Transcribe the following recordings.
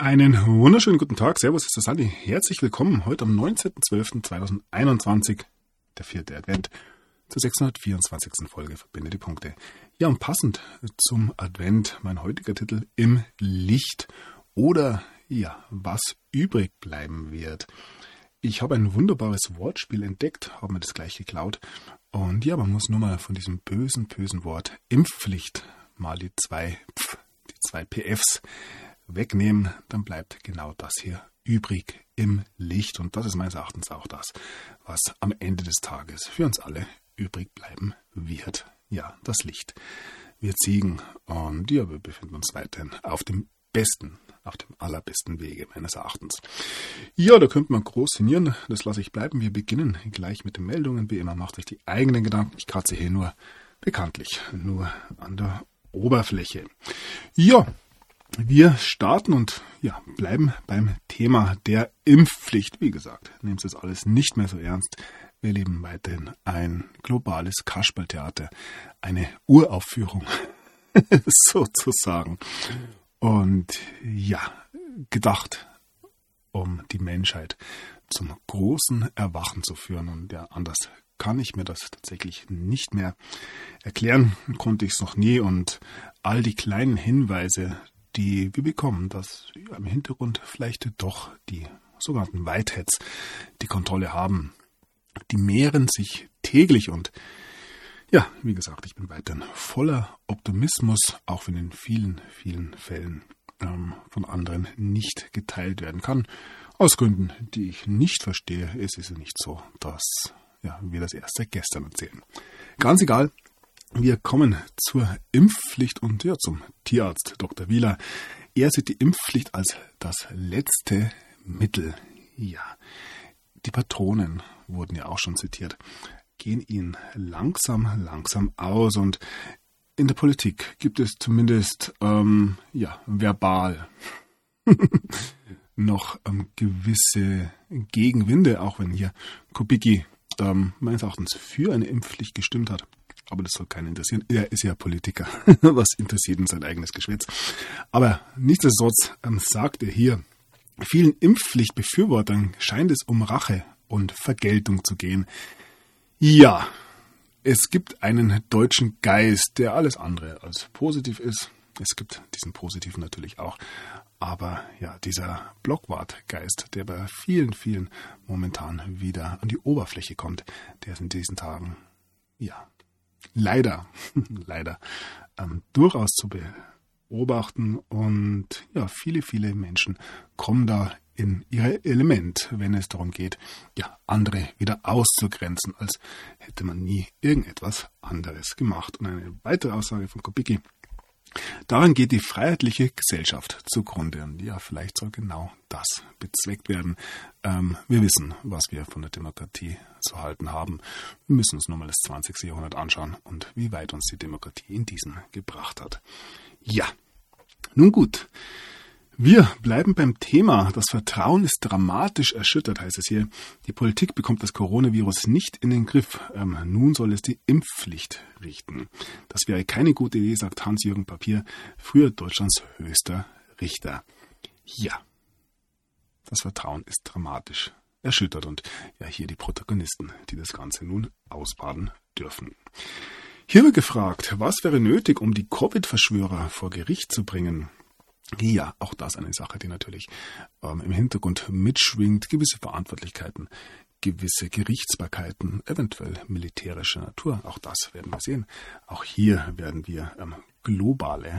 Einen wunderschönen guten Tag, Servus, ist der Sally. Herzlich willkommen heute am 19.12.2021, der 4. Advent, zur 624. Folge Verbinde die Punkte. Ja, und passend zum Advent mein heutiger Titel Im Licht oder ja, was übrig bleiben wird. Ich habe ein wunderbares Wortspiel entdeckt, habe mir das gleich geklaut und ja, man muss nur mal von diesem bösen Wort Impfpflicht mal die zwei PFs wegnehmen, dann bleibt genau das hier übrig im Licht. Und das ist meines Erachtens auch das, was am Ende des Tages für uns alle übrig bleiben wird. Ja, das Licht wird siegen. Und ja, wir befinden uns weiterhin auf dem allerbesten Wege meines Erachtens. Ja, da könnte man groß sinnieren. Das lasse ich bleiben. Wir beginnen gleich mit den Meldungen. Wie immer macht euch die eigenen Gedanken. Ich kratze hier nur an der Oberfläche. Ja, wir starten und ja, bleiben beim Thema der Impfpflicht. Wie gesagt, nehmt es alles nicht mehr so ernst. Wir leben weiterhin ein globales Kasperltheater, eine Uraufführung sozusagen. Und ja, gedacht, um die Menschheit zum großen Erwachen zu führen. Und ja, anders kann ich mir das tatsächlich nicht mehr erklären. Konnte ich es noch nie. Und all die kleinen Hinweise, die wir bekommen, dass im Hintergrund vielleicht doch die sogenannten Whiteheads die Kontrolle haben. Die mehren sich täglich und ja, wie gesagt, ich bin weiterhin voller Optimismus, auch wenn in vielen Fällen von anderen nicht geteilt werden kann. Aus Gründen, die ich nicht verstehe. Es ist ja nicht so, dass wir das erst seit gestern erzählen. Ganz egal. Wir kommen zur Impfpflicht und ja, zum Tierarzt Dr. Wieler. Er sieht die Impfpflicht als das letzte Mittel. Ja, die Patronen wurden ja auch schon zitiert, gehen ihnen langsam aus und in der Politik gibt es zumindest verbal noch gewisse Gegenwinde, auch wenn hier Kubicki meines Erachtens für eine Impfpflicht gestimmt hat. Aber das soll keinen interessieren. Er ist ja Politiker. Was interessiert ihn sein eigenes Geschwätz? Aber nichtsdestotrotz sagt er hier, vielen Impfpflichtbefürwortern scheint es um Rache und Vergeltung zu gehen. Ja, es gibt einen deutschen Geist, der alles andere als positiv ist. Es gibt diesen positiven natürlich auch. Aber ja, dieser Blockwart-Geist, der bei vielen momentan wieder an die Oberfläche kommt, der ist in diesen Tagen, ja, leider durchaus zu beobachten und ja, viele Menschen kommen da in ihr Element, wenn es darum geht, ja, andere wieder auszugrenzen, als hätte man nie irgendetwas anderes gemacht. Und eine weitere Aussage von Kubicki: Daran geht die freiheitliche Gesellschaft zugrunde. Und ja, vielleicht soll genau das bezweckt werden. Wir wissen, was wir von der Demokratie zu halten haben. Wir müssen uns nur mal das 20. Jahrhundert anschauen und wie weit uns die Demokratie in diesem gebracht hat. Ja, nun gut. Wir bleiben beim Thema. Das Vertrauen ist dramatisch erschüttert, heißt es hier. Die Politik bekommt das Coronavirus nicht in den Griff. Nun soll es die Impfpflicht richten. Das wäre keine gute Idee, sagt Hans-Jürgen Papier, früher Deutschlands höchster Richter. Ja, das Vertrauen ist dramatisch erschüttert. Und ja, hier die Protagonisten, die das Ganze nun ausbaden dürfen. Hier wird gefragt, was wäre nötig, um die Covid-Verschwörer vor Gericht zu bringen? Ja, auch das eine Sache, die natürlich im Hintergrund mitschwingt. Gewisse Verantwortlichkeiten, gewisse Gerichtsbarkeiten, eventuell militärischer Natur. Auch das werden wir sehen. Auch hier werden wir globale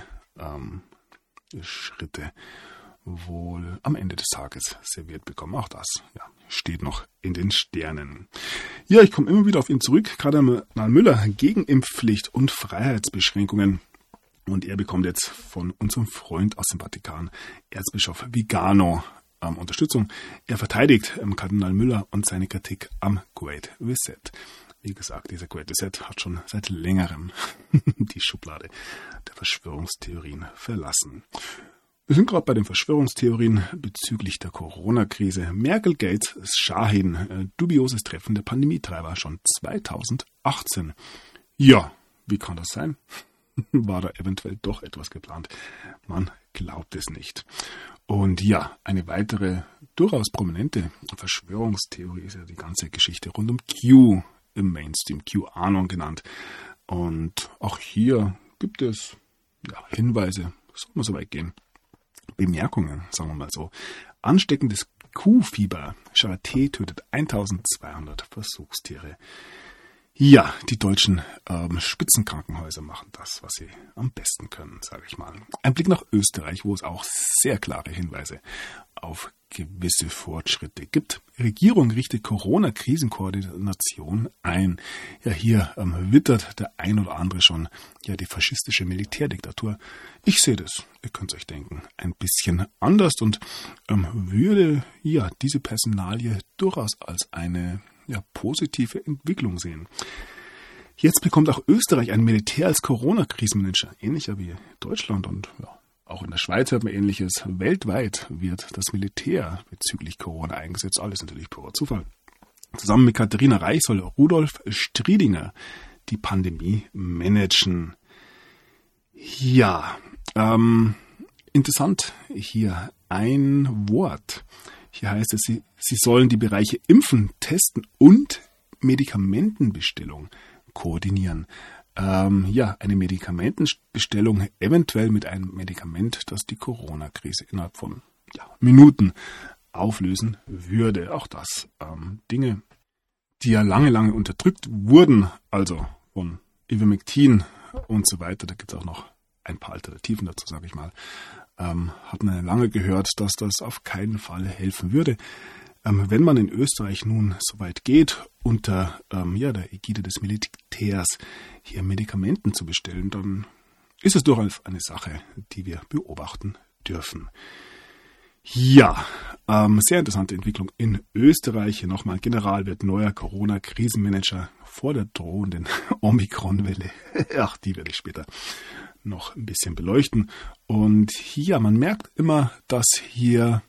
Schritte wohl am Ende des Tages serviert bekommen. Auch das steht noch in den Sternen. Ja, ich komme immer wieder auf ihn zurück. Kardinal Müller gegen Impfpflicht und Freiheitsbeschränkungen. Und er bekommt jetzt von unserem Freund aus dem Vatikan, Erzbischof Vigano, Unterstützung. Er verteidigt Kardinal Müller und seine Kritik am Great Reset. Wie gesagt, dieser Great Reset hat schon seit längerem die Schublade der Verschwörungstheorien verlassen. Wir sind gerade bei den Verschwörungstheorien bezüglich der Corona-Krise. Merkel, Gates, Shahin, dubioses Treffen der Pandemietreiber schon 2018. Ja, wie kann das sein? War da eventuell doch etwas geplant? Man glaubt es nicht. Und ja, eine weitere durchaus prominente Verschwörungstheorie ist ja die ganze Geschichte rund um Q im Mainstream, QAnon genannt. Und auch hier gibt es Hinweise, soll man so weit gehen, Bemerkungen, sagen wir mal so. Ansteckendes Kuhfieber. Charité tötet 1200 Versuchstiere. Ja, die deutschen Spitzenkrankenhäuser machen das, was sie am besten können, sage ich mal. Ein Blick nach Österreich, wo es auch sehr klare Hinweise auf gewisse Fortschritte gibt. Regierung richtet Corona-Krisenkoordination ein. Ja, hier wittert der ein oder andere schon die faschistische Militärdiktatur. Ich sehe das, ihr könnt es euch denken, ein bisschen anders und würde diese Personalie durchaus als eine positive Entwicklung sehen. Jetzt bekommt auch Österreich ein Militär als Corona-Krisenmanager, ähnlicher wie Deutschland und auch in der Schweiz hört man Ähnliches. Weltweit wird das Militär bezüglich Corona eingesetzt, alles natürlich purer Zufall. Zusammen mit Katharina Reich soll Rudolf Striedinger die Pandemie managen. Ja, interessant hier ein Wort. Hier heißt es, sie sollen die Bereiche Impfen, Testen und Medikamentenbestellung koordinieren. Eine Medikamentenbestellung eventuell mit einem Medikament, das die Corona-Krise innerhalb von Minuten auflösen würde. Auch das Dinge, die ja lange unterdrückt wurden, also von Ivermectin und so weiter. Da gibt es auch noch ein paar Alternativen dazu, sage ich mal. Hat man lange gehört, dass das auf keinen Fall helfen würde. Wenn man in Österreich nun so weit geht, unter der Ägide des Militärs hier Medikamenten zu bestellen, dann ist es durchaus eine Sache, die wir beobachten dürfen. Ja, sehr interessante Entwicklung in Österreich. Hier nochmal, General wird neuer Corona-Krisenmanager vor der drohenden Omikron-Welle. Ach, die werde ich später noch ein bisschen beleuchten. Und hier, man merkt immer, dass hier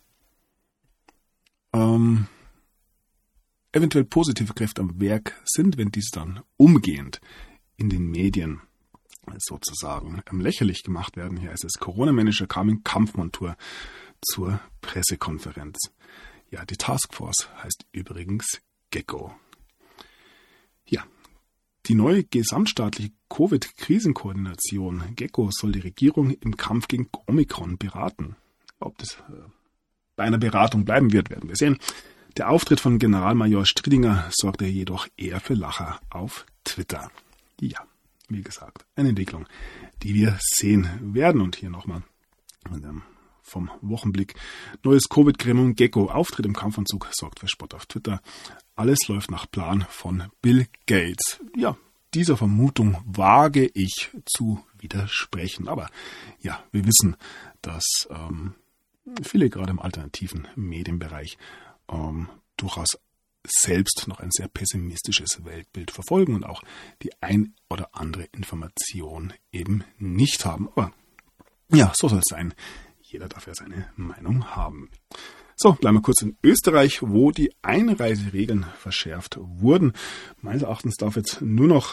eventuell positive Kräfte am Werk sind, wenn diese dann umgehend in den Medien sozusagen lächerlich gemacht werden. Hier ist es, Corona-Manager kam in Kampfmontur zur Pressekonferenz. Ja, die Taskforce heißt übrigens Gecko. Ja, die neue gesamtstaatliche Covid-Krisenkoordination Gecko soll die Regierung im Kampf gegen Omikron beraten. Ob das bei einer Beratung bleiben wird, werden wir sehen. Der Auftritt von Generalmajor Striedinger sorgte jedoch eher für Lacher auf Twitter. Ja, wie gesagt, eine Entwicklung, die wir sehen werden. Und hier nochmal vom Wochenblick. Neues Covid-Gremium Gecko. Auftritt im Kampfanzug sorgt für Spott auf Twitter. Alles läuft nach Plan von Bill Gates. Ja, dieser Vermutung wage ich zu widersprechen. Aber ja, wir wissen, dass viele gerade im alternativen Medienbereich durchaus selbst noch ein sehr pessimistisches Weltbild verfolgen und auch die ein oder andere Information eben nicht haben. Aber ja, so soll es sein. Jeder darf ja seine Meinung haben. So, bleiben wir kurz in Österreich, wo die Einreiseregeln verschärft wurden. Meines Erachtens darf jetzt nur noch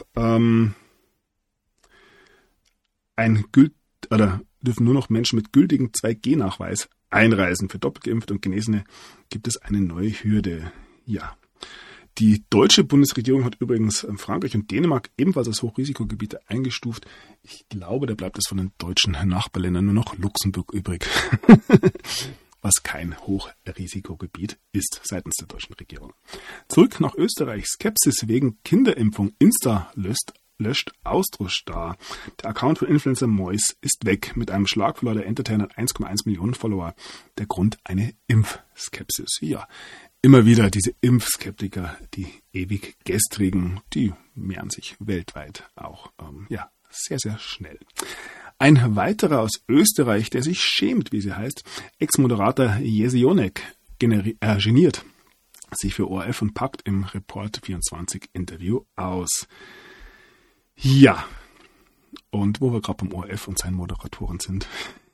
dürfen nur noch Menschen mit gültigem 2G-Nachweis einreisen. Für doppelt geimpfte und Genesene gibt es eine neue Hürde. Ja, die deutsche Bundesregierung hat übrigens Frankreich und Dänemark ebenfalls als Hochrisikogebiete eingestuft. Ich glaube, da bleibt es von den deutschen Nachbarländern nur noch Luxemburg übrig, was kein Hochrisikogebiet ist seitens der deutschen Regierung. Zurück nach Österreich. Skepsis wegen Kinderimpfung. Insta löscht Austrostar. Der Account von Influencer Mois ist weg. Mit einem Schlag verlor der Entertainer 1,1 Millionen Follower. Der Grund eine Impfskepsis. Ja, immer wieder diese Impfskeptiker, die ewig Gestrigen, die mehren sich weltweit auch sehr, sehr schnell. Ein weiterer aus Österreich, der sich schämt, wie sie heißt, Ex-Moderator Jesionek geniert sich für ORF und packt im Report24 Interview aus. Ja, und wo wir gerade beim ORF und seinen Moderatoren sind.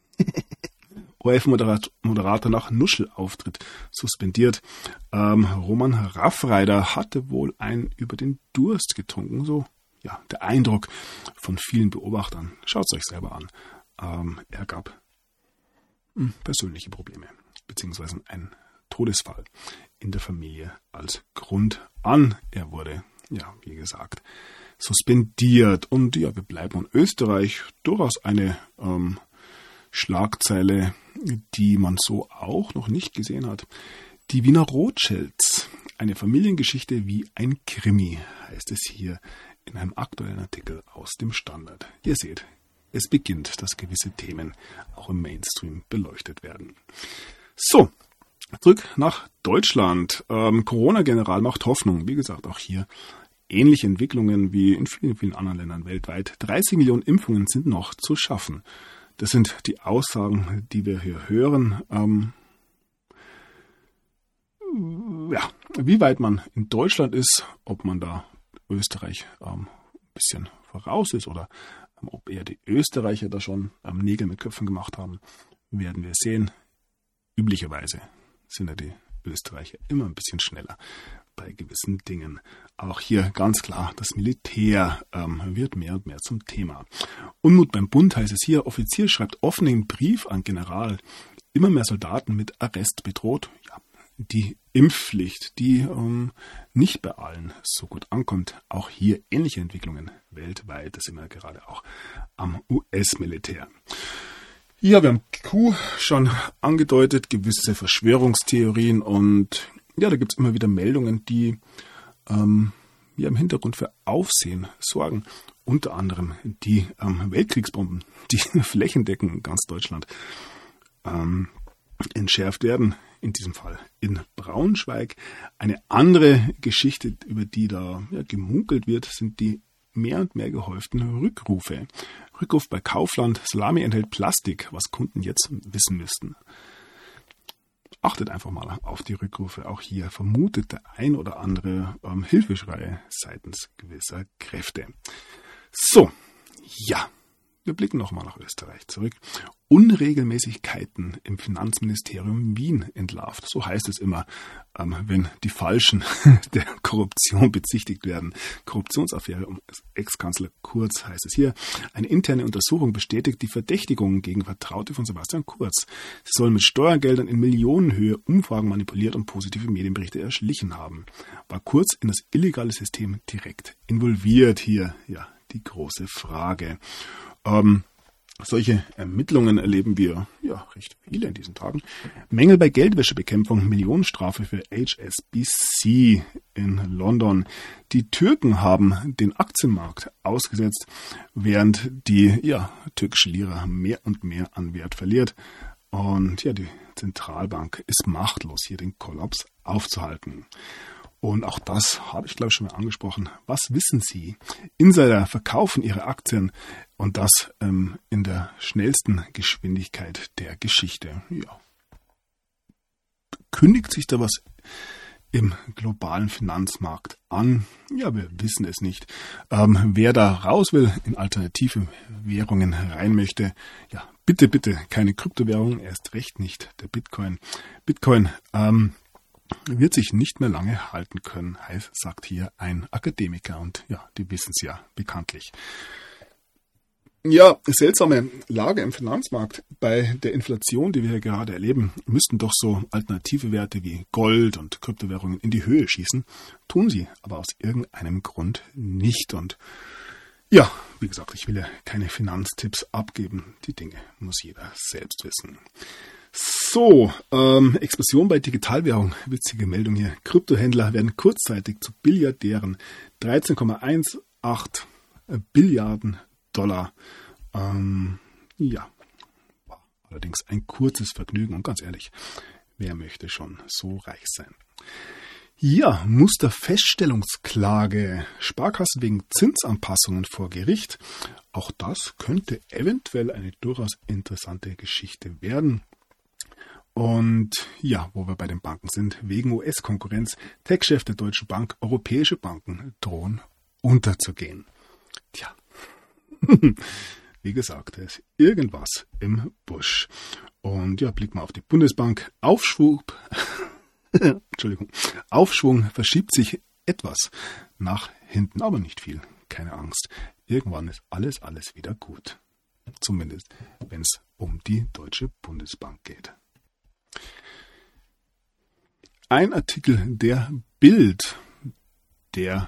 ORF-Moderator nach Nuschelauftritt suspendiert. Roman Raffreider hatte wohl einen über den Durst getrunken. So, ja, der Eindruck von vielen Beobachtern. Schaut es euch selber an. Er gab persönliche Probleme, beziehungsweise ein Todesfall in der Familie als Grund an. Er wurde, wie gesagt, suspendiert. Und wir bleiben in Österreich, durchaus eine Schlagzeile, die man so auch noch nicht gesehen hat. Die Wiener Rothschilds, eine Familiengeschichte wie ein Krimi, heißt es hier in einem aktuellen Artikel aus dem Standard. Ihr seht, es beginnt, dass gewisse Themen auch im Mainstream beleuchtet werden. So, zurück nach Deutschland. Corona-General macht Hoffnung. Wie gesagt, auch hier ähnliche Entwicklungen wie in vielen, vielen anderen Ländern weltweit. 30 Millionen Impfungen sind noch zu schaffen. Das sind die Aussagen, die wir hier hören. Wie weit man in Deutschland ist, ob man da Österreich ein bisschen voraus ist oder ob eher die Österreicher da schon Nägel mit Köpfen gemacht haben, werden wir sehen. Üblicherweise sind ja die Österreicher immer ein bisschen schneller bei gewissen Dingen. Auch hier ganz klar, das Militär wird mehr und mehr zum Thema. Unmut beim Bund heißt es hier, Offizier schreibt offenen Brief an General, immer mehr Soldaten mit Arrest bedroht. Ja, die Impfpflicht, die nicht bei allen so gut ankommt. Auch hier ähnliche Entwicklungen weltweit, das sind wir gerade auch am US-Militär. Ja, wir haben Q schon angedeutet, gewisse Verschwörungstheorien und da gibt es immer wieder Meldungen, die im Hintergrund für Aufsehen sorgen. Unter anderem die Weltkriegsbomben, die flächendeckend ganz Deutschland entschärft werden. In diesem Fall in Braunschweig. Eine andere Geschichte, über die da gemunkelt wird, sind die mehr und mehr gehäuften Rückrufe. Rückruf bei Kaufland, Salami enthält Plastik, was Kunden jetzt wissen müssten. Achtet einfach mal auf die Rückrufe. Auch hier vermutet der ein oder andere Hilfeschrei seitens gewisser Kräfte. So, wir blicken nochmal nach Österreich zurück. Unregelmäßigkeiten im Finanzministerium Wien entlarvt. So heißt es immer, wenn die Falschen der Korruption bezichtigt werden. Korruptionsaffäre um Ex-Kanzler Kurz heißt es hier. Eine interne Untersuchung bestätigt die Verdächtigungen gegen Vertraute von Sebastian Kurz. Sie sollen mit Steuergeldern in Millionenhöhe Umfragen manipuliert und positive Medienberichte erschlichen haben. War Kurz in das illegale System direkt involviert? Hier, die große Frage. Solche Ermittlungen erleben wir recht viele in diesen Tagen. Mängel bei Geldwäschebekämpfung, Millionenstrafe für HSBC in London. Die Türken haben den Aktienmarkt ausgesetzt, während die türkische Lira mehr und mehr an Wert verliert. Und die Zentralbank ist machtlos, hier den Kollaps aufzuhalten. Und auch das habe ich, glaube ich, schon mal angesprochen. Was wissen Sie? Insider verkaufen ihre Aktien und das in der schnellsten Geschwindigkeit der Geschichte. Kündigt sich da was im globalen Finanzmarkt an? Wir wissen es nicht. Wer da raus will, in alternative Währungen rein möchte, bitte keine Kryptowährungen, erst recht nicht der Bitcoin. Bitcoin wird sich nicht mehr lange halten können, sagt hier ein Akademiker und die wissen es ja bekanntlich. Seltsame Lage im Finanzmarkt. Bei der Inflation, die wir hier gerade erleben, müssten doch so alternative Werte wie Gold und Kryptowährungen in die Höhe schießen. Tun sie aber aus irgendeinem Grund nicht. Und wie gesagt, ich will ja keine Finanztipps abgeben. Die Dinge muss jeder selbst wissen. So, Explosion bei Digitalwährung. Witzige Meldung hier. Kryptohändler werden kurzzeitig zu Billiardären. 13,18 Billiarden Dollar. Allerdings ein kurzes Vergnügen. Und ganz ehrlich, wer möchte schon so reich sein? Musterfeststellungsklage. Sparkassen wegen Zinsanpassungen vor Gericht. Auch das könnte eventuell eine durchaus interessante Geschichte werden. Und wo wir bei den Banken sind, wegen US-Konkurrenz, Tech-Chef der Deutschen Bank, europäische Banken drohen unterzugehen. Wie gesagt, da ist irgendwas im Busch. Und blicken wir auf die Bundesbank. Aufschwung verschiebt sich etwas nach hinten, aber nicht viel. Keine Angst. Irgendwann ist alles wieder gut. Zumindest, wenn es um die Deutsche Bundesbank geht. Ein Artikel der Bild, der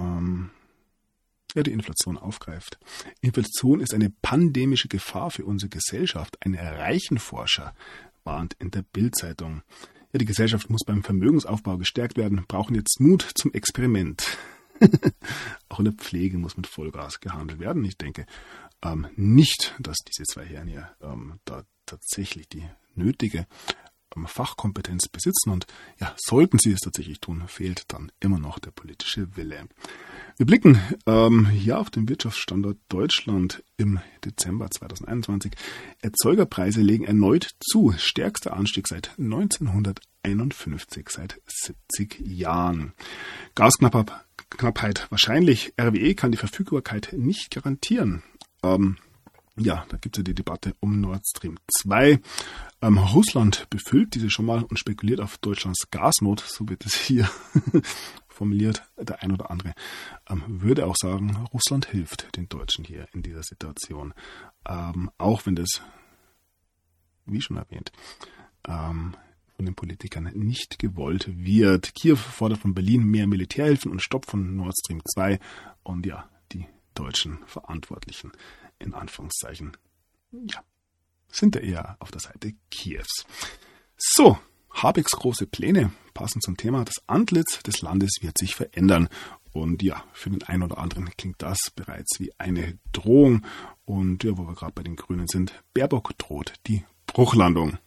die Inflation aufgreift. Inflation ist eine pandemische Gefahr für unsere Gesellschaft. Ein Reichenforscher warnt in der Bild-Zeitung. Ja, die Gesellschaft muss beim Vermögensaufbau gestärkt werden, brauchen jetzt Mut zum Experiment. Auch in der Pflege muss mit Vollgas gehandelt werden. Ich denke nicht, dass diese zwei Herren hier da tatsächlich die nötige Fachkompetenz besitzen und ja, sollten sie es tatsächlich tun, fehlt dann immer noch der politische Wille. Wir blicken auf den Wirtschaftsstandort Deutschland im Dezember 2021. Erzeugerpreise legen erneut zu. Stärkster Anstieg seit 1951, seit 70 Jahren. Gasknappheit wahrscheinlich. RWE kann die Verfügbarkeit nicht garantieren. Da gibt es ja die Debatte um Nord Stream 2. Russland befüllt diese schon mal und spekuliert auf Deutschlands Gasnot, so wird es hier formuliert. Der ein oder andere würde auch sagen, Russland hilft den Deutschen hier in dieser Situation. Auch wenn das, wie schon erwähnt, von den Politikern nicht gewollt wird. Kiew fordert von Berlin mehr Militärhilfen und Stopp von Nord Stream 2. Und ja, die deutschen Verantwortlichen in Anführungszeichen, sind da eher auf der Seite Kiews. So, Habecks große Pläne passen zum Thema. Das Antlitz des Landes wird sich verändern. Und ja, für den einen oder anderen klingt das bereits wie eine Drohung. Und ja, wo wir gerade bei den Grünen sind, Baerbock droht die Bruchlandung.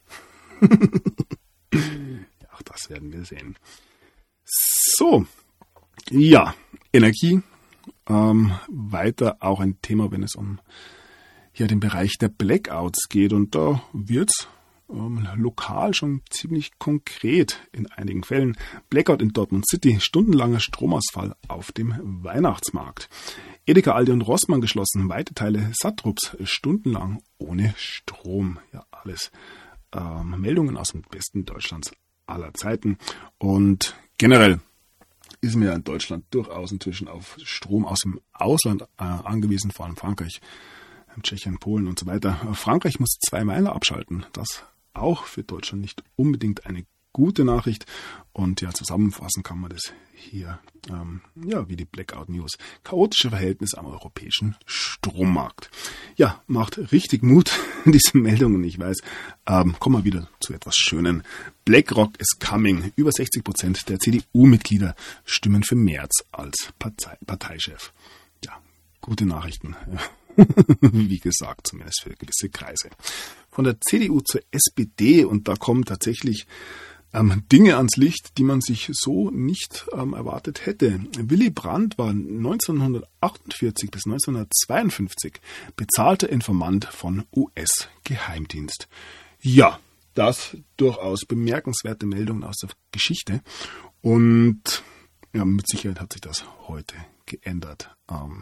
Auch das werden wir sehen. So, ja, Energie. Weiter auch ein Thema, wenn es um den Bereich der Blackouts geht. Und da wird es lokal schon ziemlich konkret in einigen Fällen. Blackout in Dortmund City, stundenlanger Stromausfall auf dem Weihnachtsmarkt. Edeka, Aldi und Rossmann geschlossen, weite Teile Sattrups stundenlang ohne Strom. Ja, alles Meldungen aus dem besten Deutschlands aller Zeiten. Und generell ist mir in Deutschland durchaus inzwischen auf Strom aus dem Ausland angewiesen, vor allem Frankreich, Tschechien, Polen und so weiter. Frankreich muss 2 Meiler abschalten. Das auch für Deutschland nicht unbedingt eine gute Nachricht. Und ja, zusammenfassen kann man das hier, wie die Blackout News. Chaotische Verhältnisse am europäischen Strommarkt. Ja, macht richtig Mut, diese Meldungen, ich weiß. Kommen wir wieder zu etwas Schönen. BlackRock is coming. Über 60% der CDU-Mitglieder stimmen für Merz als Parteichef. Ja, gute Nachrichten. Wie gesagt, zumindest für gewisse Kreise. Von der CDU zur SPD, und da kommen tatsächlich Dinge ans Licht, die man sich so nicht erwartet hätte. Willy Brandt war 1948 bis 1952 bezahlter Informant von US-Geheimdienst. Ja, das durchaus bemerkenswerte Meldungen aus der Geschichte. Und ja, mit Sicherheit hat sich das heute geändert.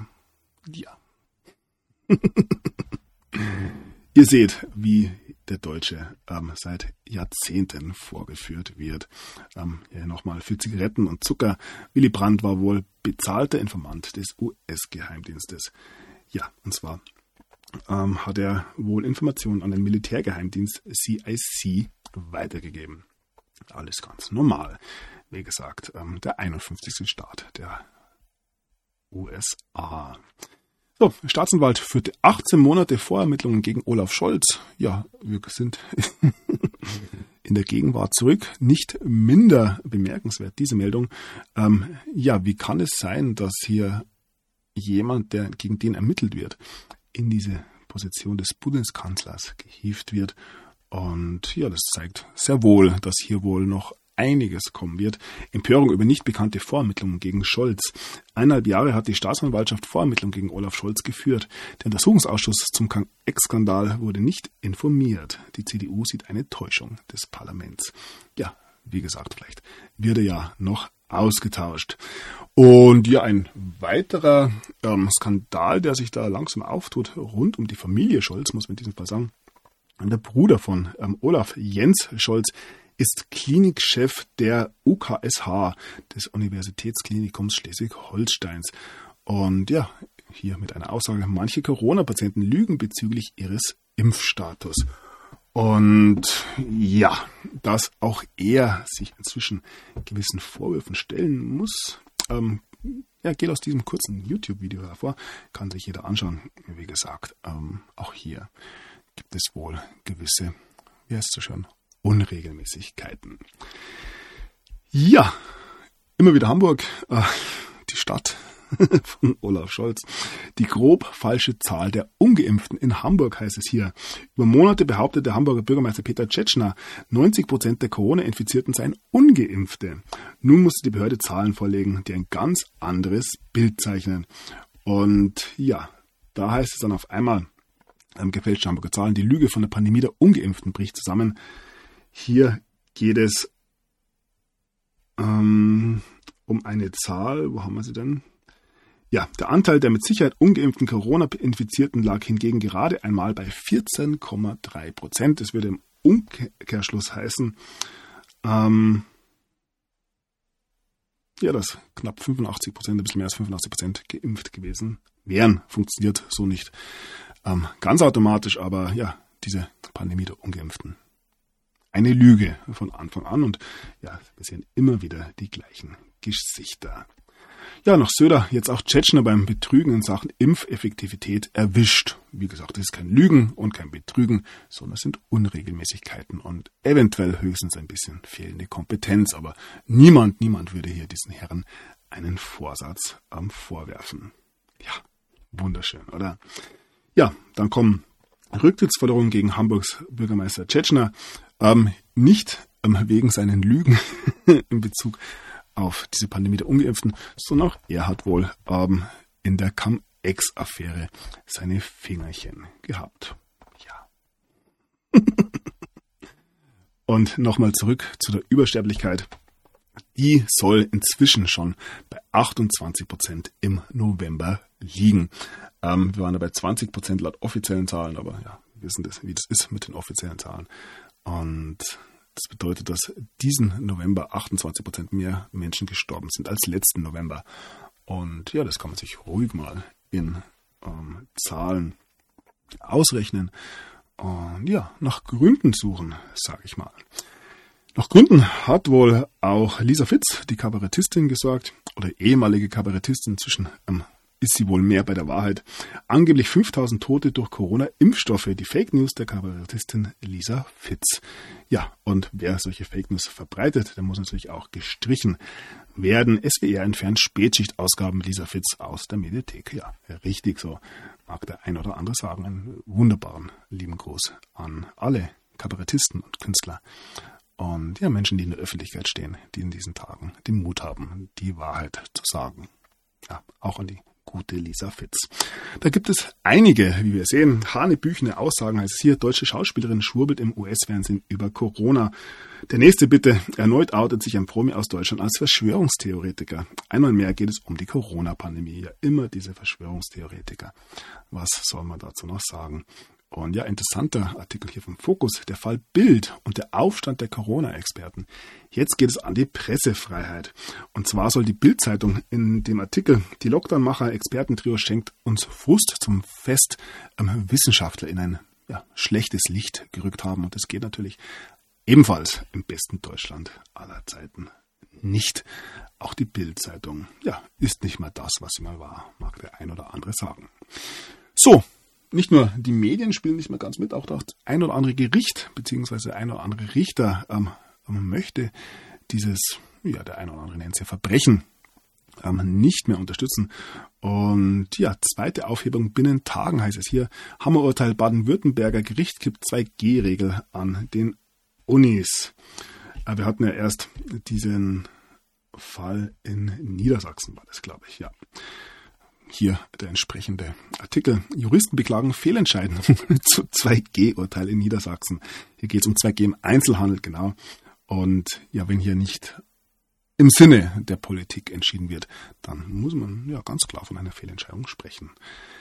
Ihr seht, wie der Deutsche seit Jahrzehnten vorgeführt wird. Hier nochmal für Zigaretten und Zucker. Willy Brandt war wohl bezahlter Informant des US-Geheimdienstes. Ja, und zwar hat er wohl Informationen an den Militärgeheimdienst CIC weitergegeben. Alles ganz normal. Wie gesagt, der 51. Staat der USA. So, Staatsanwalt führte 18 Monate Vorermittlungen gegen Olaf Scholz. Ja, wir sind in der Gegenwart zurück. Nicht minder bemerkenswert, diese Meldung. Wie kann es sein, dass hier jemand, der gegen den ermittelt wird, in diese Position des Bundeskanzlers gehievt wird? Und ja, das zeigt sehr wohl, dass hier wohl noch einiges kommen wird. Empörung über nicht bekannte Vorermittlungen gegen Scholz. 1,5 Jahre hat die Staatsanwaltschaft Vorermittlungen gegen Olaf Scholz geführt. Der Untersuchungsausschuss zum Ex-Skandal wurde nicht informiert. Die CDU sieht eine Täuschung des Parlaments. Ja, wie gesagt, vielleicht wird er ja noch ausgetauscht. Und ja, ein weiterer Skandal, der sich da langsam auftut, rund um die Familie Scholz, muss man in diesem Fall sagen. Der Bruder von Olaf, Jens Scholz, ist Klinikchef der UKSH, des Universitätsklinikums Schleswig-Holsteins. Und ja, hier mit einer Aussage, manche Corona-Patienten lügen bezüglich ihres Impfstatus. Und ja, dass auch er sich inzwischen gewissen Vorwürfen stellen muss, geht aus diesem kurzen YouTube-Video hervor, kann sich jeder anschauen. Wie gesagt, auch hier gibt es wohl gewisse, wie heißt es so schön, Unregelmäßigkeiten. Ja, immer wieder Hamburg, die Stadt von Olaf Scholz. Die grob falsche Zahl der Ungeimpften in Hamburg, heißt es hier. Über Monate behauptet der Hamburger Bürgermeister Peter Tschetschner, 90% der Corona-Infizierten seien Ungeimpfte. Nun musste die Behörde Zahlen vorlegen, die ein ganz anderes Bild zeichnen. Und ja, da heißt es dann auf einmal, gefälschte Hamburger Zahlen, die Lüge von der Pandemie der Ungeimpften bricht zusammen. Hier geht es um eine Zahl, wo haben wir sie denn? Ja, der Anteil der mit Sicherheit ungeimpften Corona-Infizierten lag hingegen gerade einmal bei 14,3%. Das würde im Umkehrschluss heißen, dass knapp 85%, ein bisschen mehr als 85% geimpft gewesen wären. Funktioniert so nicht ganz automatisch, aber ja, diese Pandemie der Ungeimpften. Eine Lüge von Anfang an und ja, wir sehen immer wieder die gleichen Gesichter. Ja, nach Söder jetzt auch Tschetschner beim Betrügen in Sachen Impfeffektivität erwischt. Wie gesagt, das ist kein Lügen und kein Betrügen, sondern es sind Unregelmäßigkeiten und eventuell höchstens ein bisschen fehlende Kompetenz. Aber niemand würde hier diesen Herren einen Vorsatz vorwerfen. Ja, wunderschön, oder? Ja, dann kommen Rücktrittsforderungen gegen Hamburgs Bürgermeister Tschetschner. Nicht wegen seinen Lügen in Bezug auf diese Pandemie der Ungeimpften, sondern auch er hat wohl in der Cum-Ex-Affäre seine Fingerchen gehabt. Ja. Und nochmal zurück zu der Übersterblichkeit. Die soll inzwischen schon bei 28% im November liegen. Wir waren da bei 20% laut offiziellen Zahlen, aber ja, wir wissen das, wie das ist mit den offiziellen Zahlen. Und das bedeutet, dass diesen November 28% mehr Menschen gestorben sind als letzten November. Und ja, das kann man sich ruhig mal in Zahlen ausrechnen. Und ja, nach Gründen suchen, sage ich mal. Nach Gründen hat wohl auch Lisa Fitz, die Kabarettistin, gesagt, oder ehemalige Kabarettistin, inzwischen ist sie wohl mehr bei der Wahrheit. Angeblich 5000 Tote durch Corona-Impfstoffe. Die Fake News der Kabarettistin Lisa Fitz. Ja, und wer solche Fake News verbreitet, der muss natürlich auch gestrichen werden. SWR entfernt Spätschichtausgaben Lisa Fitz aus der Mediathek. Ja, richtig so. Mag der ein oder andere sagen. Einen wunderbaren lieben Gruß an alle Kabarettisten und Künstler. Und ja, Menschen, die in der Öffentlichkeit stehen, die in diesen Tagen den Mut haben, die Wahrheit zu sagen. Ja, auch an die gute Lisa Fitz. Da gibt es einige, wie wir sehen, hanebüchene Aussagen, heißt es hier, deutsche Schauspielerin schwurbelt im US-Fernsehen über Corona. Der nächste bitte, erneut outet sich ein Promi aus Deutschland als Verschwörungstheoretiker. Einmal mehr geht es um die Corona-Pandemie. Ja, immer diese Verschwörungstheoretiker. Was soll man dazu noch sagen? Und ja, interessanter Artikel hier vom Fokus, der Fall Bild und der Aufstand der Corona-Experten. Jetzt geht es an die Pressefreiheit. Und zwar soll die Bild-Zeitung in dem Artikel, die Lockdown-Macher-Expertentrio schenkt uns Frust zum Fest, Wissenschaftler in ein schlechtes Licht gerückt haben. Und das geht natürlich ebenfalls im besten Deutschland aller Zeiten nicht. Auch die Bild-Zeitung, ist nicht mehr das, was sie mal war, mag der ein oder andere sagen. So. Nicht nur die Medien spielen nicht mehr ganz mit, auch das ein oder andere Gericht bzw. ein oder andere Richter möchte dieses, der ein oder andere nennt es ja Verbrechen, nicht mehr unterstützen. Und ja, zweite Aufhebung binnen Tagen heißt es hier. Hammerurteil Baden-Württemberger Gericht kippt 2G-Regel an den Unis. Wir hatten ja erst diesen Fall in Niedersachsen, war das, glaube ich, ja. Hier der entsprechende Artikel. Juristen beklagen Fehlentscheidung zu 2G-Urteil in Niedersachsen. Hier geht es um 2G im Einzelhandel, genau. Und ja, wenn hier nicht im Sinne der Politik entschieden wird, dann muss man ganz klar von einer Fehlentscheidung sprechen.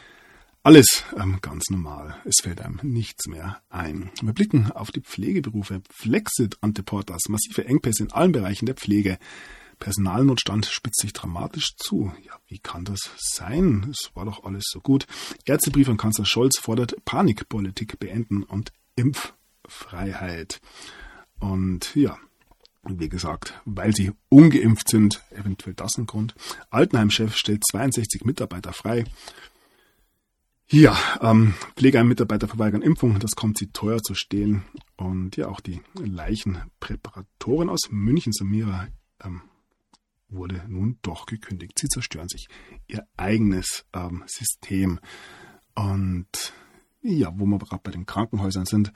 Alles ganz normal. Es fällt einem nichts mehr ein. Wir blicken auf die Pflegeberufe. Flexit Anteportas, massive Engpässe in allen Bereichen der Pflege. Personalnotstand spitzt sich dramatisch zu. Ja, wie kann das sein? Es war doch alles so gut. Ärztebrief an Kanzler Scholz fordert Panikpolitik beenden und Impffreiheit. Und ja, wie gesagt, weil sie ungeimpft sind, eventuell das ein Grund. Altenheimchef stellt 62 Mitarbeiter frei. Ja, Pflegeheim-Mitarbeiter verweigern Impfung, das kommt sie teuer zu stehen. Und ja, auch die Leichenpräparatorin aus München, Samira, wurde nun doch gekündigt. Sie zerstören sich ihr eigenes System. Und ja, wo wir gerade bei den Krankenhäusern sind,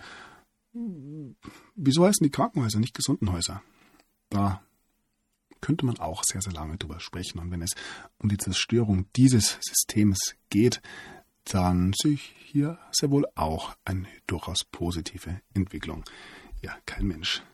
wieso heißen die Krankenhäuser nicht Gesundenhäuser? Da könnte man auch sehr, sehr lange drüber sprechen. Und wenn es um die Zerstörung dieses Systems geht, dann sehe ich hier sehr wohl auch eine durchaus positive Entwicklung. Ja, kein Mensch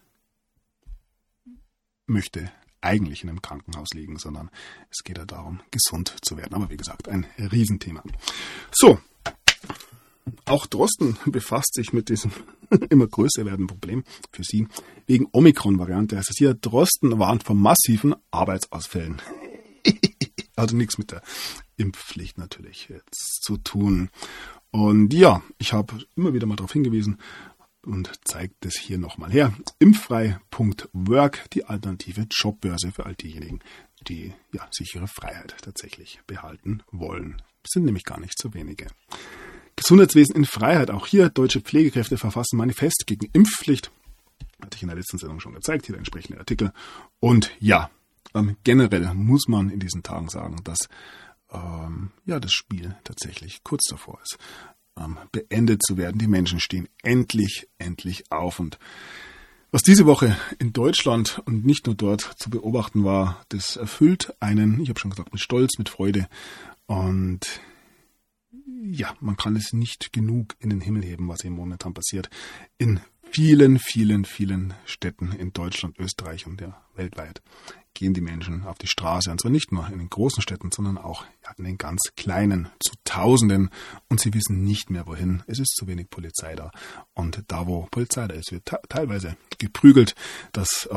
möchte eigentlich in einem Krankenhaus liegen, sondern es geht ja darum, gesund zu werden. Aber wie gesagt, ein Riesenthema. So, auch Drosten befasst sich mit diesem immer größer werdenden Problem für Sie. Wegen Omikron-Variante heißt es hier, Drosten warnt vor massiven Arbeitsausfällen. Also nichts mit der Impfpflicht natürlich jetzt zu tun. Und ja, ich habe immer wieder mal darauf hingewiesen und zeige das hier nochmal her. Impffrei.work, die alternative Jobbörse für all diejenigen, die ja, sich ihre Freiheit tatsächlich behalten wollen. Das sind nämlich gar nicht so wenige. Gesundheitswesen in Freiheit. Auch hier deutsche Pflegekräfte verfassen Manifest gegen Impfpflicht. Hatte ich in der letzten Sendung schon gezeigt, hier der entsprechende Artikel. Und ja, generell muss man in diesen Tagen sagen, dass das Spiel tatsächlich kurz davor ist, beendet zu werden. Die Menschen stehen endlich auf. Und was diese Woche in Deutschland und nicht nur dort zu beobachten war, das erfüllt einen, ich habe schon gesagt, mit Stolz, mit Freude. Und ja, man kann es nicht genug in den Himmel heben, was hier momentan passiert. In vielen Städten in Deutschland, Österreich und ja, weltweit gehen die Menschen auf die Straße. Und zwar nicht nur in den großen Städten, sondern auch in den ganz kleinen, zu Tausenden. Und sie wissen nicht mehr, wohin. Es ist zu wenig Polizei da. Und da, wo Polizei da ist, wird teilweise geprügelt. Das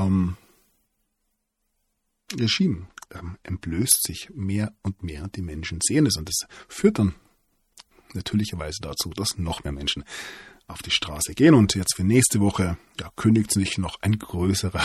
Regime entblößt sich mehr und mehr. Die Menschen sehen es. Und das führt dann natürlicherweise dazu, dass noch mehr Menschen auf die Straße gehen. Und jetzt für nächste Woche kündigt sich noch ein größerer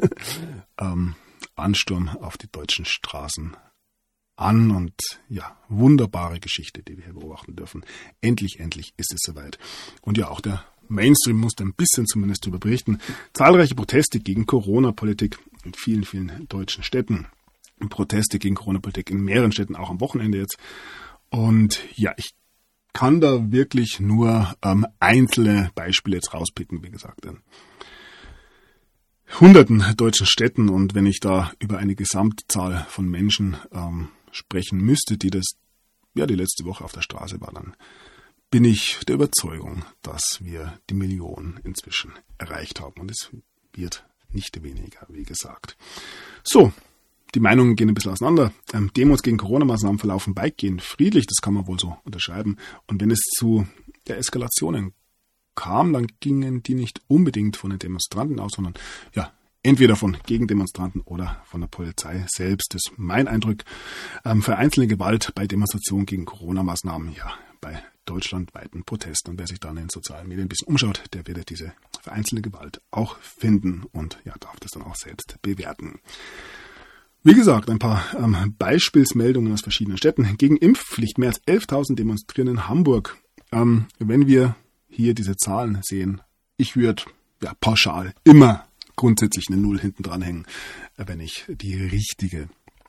Ansturm auf die deutschen Straßen an. Und ja, wunderbare Geschichte, die wir hier beobachten dürfen. Endlich ist es soweit. Und ja, auch der Mainstream muss ein bisschen zumindest darüber berichten. Zahlreiche Proteste gegen Corona-Politik in vielen deutschen Städten. Proteste gegen Corona-Politik in mehreren Städten, auch am Wochenende jetzt. Und ja, ich kann da wirklich nur einzelne Beispiele jetzt rauspicken, wie gesagt, in hunderten deutschen Städten. Und wenn ich da über eine Gesamtzahl von Menschen sprechen müsste, die das die letzte Woche auf der Straße war, dann bin ich der Überzeugung, dass wir die Million inzwischen erreicht haben. Und es wird nicht weniger, wie gesagt. So, die Meinungen gehen ein bisschen auseinander. Demos gegen Corona-Maßnahmen verlaufen weitgehend friedlich, das kann man wohl so unterschreiben. Und wenn es zu Eskalationen kam, dann gingen die nicht unbedingt von den Demonstranten aus, sondern entweder von Gegendemonstranten oder von der Polizei selbst. Das ist mein Eindruck. Vereinzelte Gewalt bei Demonstrationen gegen Corona-Maßnahmen, bei deutschlandweiten Protesten. Und wer sich dann in den sozialen Medien ein bisschen umschaut, der wird diese vereinzelte Gewalt auch finden und darf das dann auch selbst bewerten. Wie gesagt, ein paar Beispielsmeldungen aus verschiedenen Städten. Gegen Impfpflicht mehr als 11.000 demonstrieren in Hamburg. Wenn wir hier diese Zahlen sehen, ich würde pauschal immer grundsätzlich eine Null hinten dran hängen, wenn ich die richtige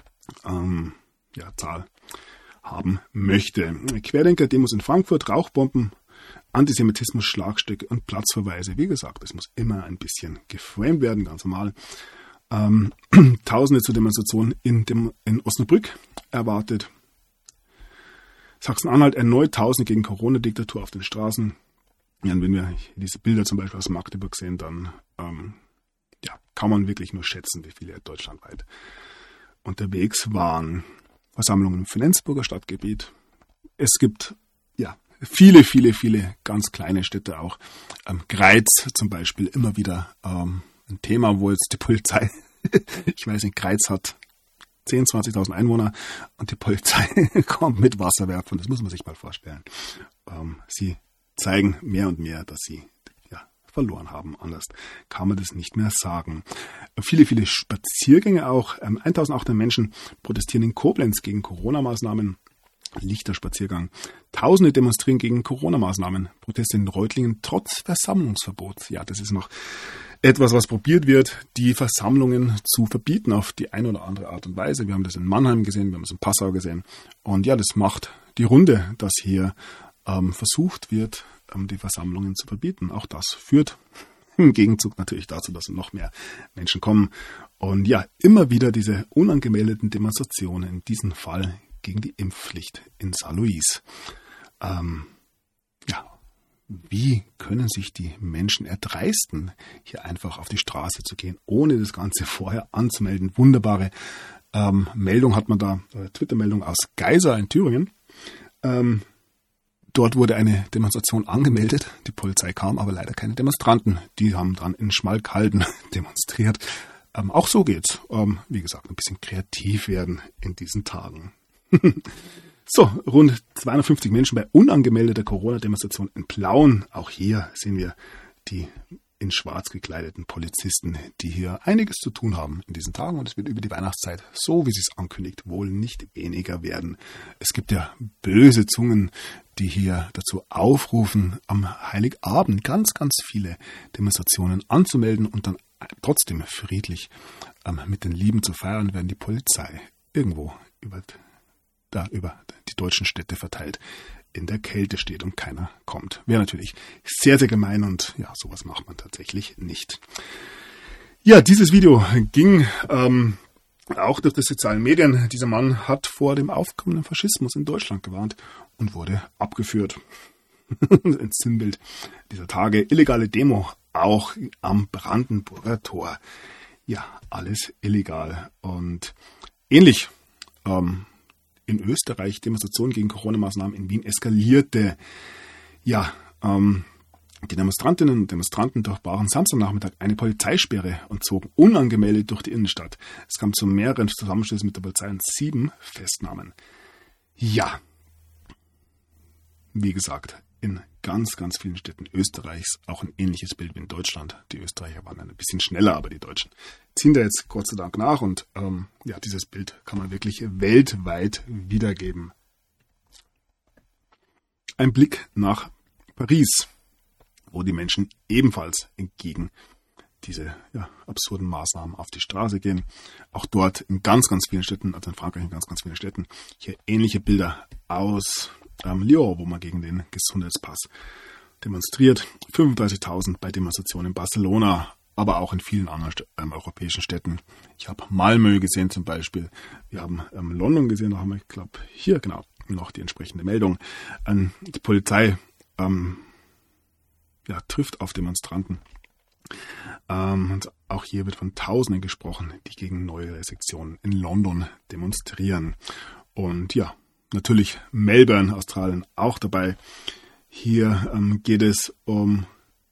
Zahl haben möchte. Querdenker-Demos in Frankfurt, Rauchbomben, Antisemitismus, Schlagstücke und Platzverweise. Wie gesagt, es muss immer ein bisschen geframed werden, ganz normal. Tausende zur Demonstration in Osnabrück erwartet. Sachsen-Anhalt erneut Tausende gegen Corona-Diktatur auf den Straßen. Ja, und wenn wir diese Bilder zum Beispiel aus Magdeburg sehen, dann kann man wirklich nur schätzen, wie viele deutschlandweit unterwegs waren. Versammlungen im Flensburger Stadtgebiet. Es gibt viele ganz kleine Städte auch. Greiz zum Beispiel immer wieder ein Thema, wo jetzt die Polizei Ich weiß nicht, Greiz hat 10.000, 20.000 Einwohner und die Polizei kommt mit Wasserwerfern. Das muss man sich mal vorstellen. Sie zeigen mehr und mehr, dass sie verloren haben. Anders kann man das nicht mehr sagen. Viele, viele Spaziergänge auch. 1.800 Menschen protestieren in Koblenz gegen Corona-Maßnahmen. Lichterspaziergang. Tausende demonstrieren gegen Corona-Maßnahmen. Proteste in Reutlingen trotz Versammlungsverbots. Ja, das ist noch etwas, was probiert wird, die Versammlungen zu verbieten auf die eine oder andere Art und Weise. Wir haben das in Mannheim gesehen, wir haben es in Passau gesehen. Und ja, das macht die Runde, dass hier versucht wird, die Versammlungen zu verbieten. Auch das führt im Gegenzug natürlich dazu, dass noch mehr Menschen kommen. Und ja, immer wieder diese unangemeldeten Demonstrationen, in diesem Fall gegen die Impfpflicht in Saarlouis. Wie können sich die Menschen erdreisten, hier einfach auf die Straße zu gehen, ohne das Ganze vorher anzumelden? Wunderbare Meldung hat man da, Twitter-Meldung aus Geisa in Thüringen. Dort wurde eine Demonstration angemeldet. Die Polizei kam, aber leider keine Demonstranten. Die haben dann in Schmalkalden demonstriert. Auch so geht's. Wie gesagt, ein bisschen kreativ werden in diesen Tagen. So, rund 250 Menschen bei unangemeldeter Corona-Demonstration in Plauen. Auch hier sehen wir die in schwarz gekleideten Polizisten, die hier einiges zu tun haben in diesen Tagen. Und es wird über die Weihnachtszeit, so wie sie es ankündigt, wohl nicht weniger werden. Es gibt ja böse Zungen, die hier dazu aufrufen, am Heiligabend ganz, ganz viele Demonstrationen anzumelden und dann trotzdem friedlich mit den Lieben zu feiern, während die Polizei irgendwo über die deutschen Städte verteilt in der Kälte steht und keiner kommt. Wäre natürlich sehr, sehr gemein und ja, sowas macht man tatsächlich nicht. Ja, dieses Video ging auch durch die sozialen Medien. Dieser Mann hat vor dem aufkommenden Faschismus in Deutschland gewarnt und wurde abgeführt. Ein Sinnbild dieser Tage. Illegale Demo auch am Brandenburger Tor. Ja, alles illegal. Und ähnlich in Österreich Demonstrationen gegen Corona-Maßnahmen in Wien eskalierte. Ja, die Demonstrantinnen und Demonstranten durchbrachen Samstagnachmittag eine Polizeisperre und zogen unangemeldet durch die Innenstadt. Es kam zu mehreren Zusammenstößen mit der Polizei und 7 Festnahmen. Ja, wie gesagt, in ganz, ganz vielen Städten Österreichs auch ein ähnliches Bild wie in Deutschland. Die Österreicher waren ein bisschen schneller, aber die Deutschen ziehen da jetzt Gott sei Dank nach und dieses Bild kann man wirklich weltweit wiedergeben. Ein Blick nach Paris, wo die Menschen ebenfalls entgegen diese absurden Maßnahmen auf die Straße gehen. Auch dort in ganz, ganz vielen Städten, also in Frankreich in ganz, ganz vielen Städten, hier ähnliche Bilder aus Lyon, wo man gegen den Gesundheitspass demonstriert. 35.000 bei Demonstrationen in Barcelona, aber auch in vielen anderen europäischen Städten. Ich habe Malmö gesehen zum Beispiel. Wir haben London gesehen, da haben wir, ich glaube, hier genau noch die entsprechende Meldung. Die Polizei trifft auf Demonstranten. Und auch hier wird von Tausenden gesprochen, die gegen neue Restriktionen in London demonstrieren. Und ja, natürlich Melbourne, Australien auch dabei. Hier geht es um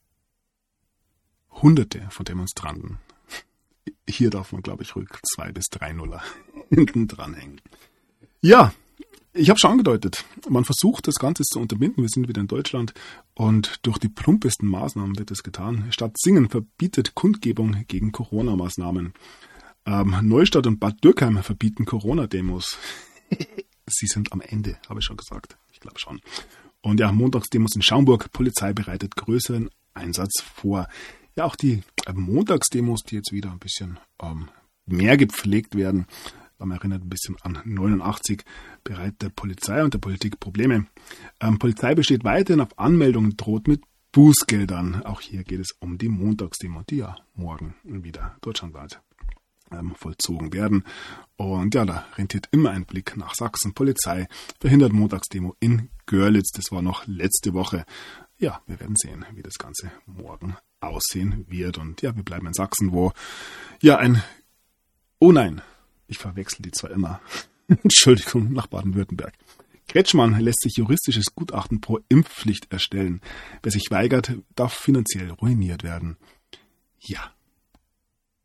Hunderte von Demonstranten. Hier darf man, glaube ich, ruhig 2 bis 3 Nuller hinten dranhängen. Ja, ich habe schon angedeutet, man versucht das Ganze zu unterbinden. Wir sind wieder in Deutschland und durch die plumpesten Maßnahmen wird es getan. Stadt Singen verbietet Kundgebung gegen Corona-Maßnahmen. Neustadt und Bad Dürkheim verbieten Corona-Demos. Sie sind am Ende, habe ich schon gesagt. Ich glaube schon. Und ja, Montagsdemos in Schaumburg. Polizei bereitet größeren Einsatz vor. Ja, auch die Montagsdemos, die jetzt wieder ein bisschen mehr gepflegt werden, erinnert ein bisschen an 89, bereitet der Polizei und der Politik Probleme. Polizei besteht weiterhin auf Anmeldungen, droht mit Bußgeldern. Auch hier geht es um die Montagsdemo, die ja morgen wieder deutschlandweit vollzogen werden. Und ja, da rentiert immer ein Blick nach Sachsen. Polizei verhindert Montagsdemo in Görlitz. Das war noch letzte Woche. Ja, wir werden sehen, wie das Ganze morgen aussehen wird. Und ja, wir bleiben in Sachsen, wo oh nein, ich verwechsel die zwar immer. Entschuldigung, nach Baden-Württemberg. Kretschmann lässt sich juristisches Gutachten pro Impfpflicht erstellen. Wer sich weigert, darf finanziell ruiniert werden. Ja.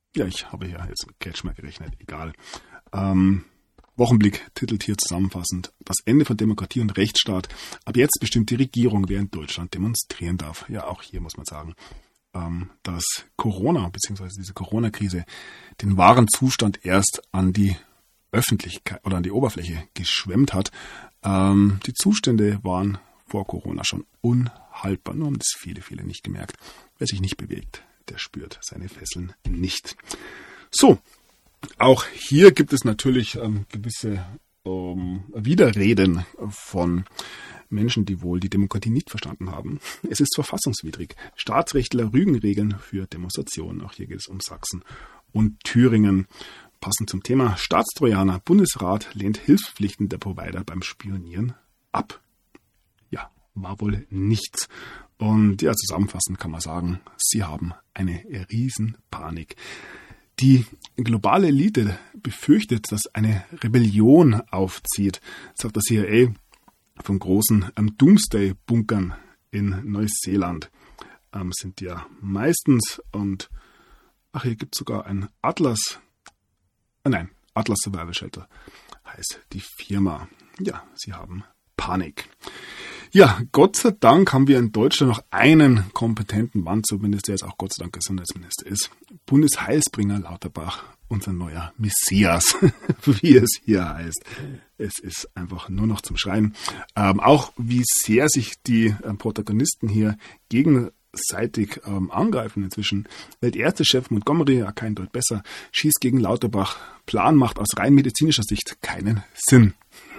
Ja, ich habe hier jetzt mit Kretschmer gerechnet, egal. Wochenblick titelt hier zusammenfassend: Das Ende von Demokratie und Rechtsstaat. Ab jetzt bestimmt die Regierung, wer in Deutschland demonstrieren darf. Ja, auch hier muss man sagen, dass Corona bzw. diese Corona-Krise den wahren Zustand erst an die Öffentlichkeit oder an die Oberfläche geschwemmt hat. Die Zustände waren vor Corona schon unhaltbar, nur haben das viele nicht gemerkt. Wer sich nicht bewegt, der spürt seine Fesseln nicht. So, auch hier gibt es natürlich gewisse Widerreden von Menschen, die wohl die Demokratie nicht verstanden haben. Es ist verfassungswidrig. Staatsrechtler rügen Regeln für Demonstrationen. Auch hier geht es um Sachsen und Thüringen. Passend zum Thema Staatstrojaner. Bundesrat lehnt Hilfspflichten der Provider beim Spionieren ab. Ja, war wohl nichts. Und ja, zusammenfassend kann man sagen, sie haben eine Riesenpanik. Die globale Elite befürchtet, dass eine Rebellion aufzieht, sagt das CIA von großen Doomsday-Bunkern in Neuseeland. Sind ja meistens, und hier gibt es sogar ein Atlas Survival Shelter heißt die Firma. Ja, sie haben Panik. Ja, Gott sei Dank haben wir in Deutschland noch einen kompetenten Mann, zumindest der jetzt auch Gott sei Dank Gesundheitsminister ist. Bundesheilsbringer Lauterbach, unser neuer Messias, wie es hier heißt. Es ist einfach nur noch zum Schreien. Auch wie sehr sich die Protagonisten hier gegenseitig angreifen inzwischen. Weltärztechef Montgomery, ja kein Deut besser, schießt gegen Lauterbach. Plan macht aus rein medizinischer Sicht keinen Sinn.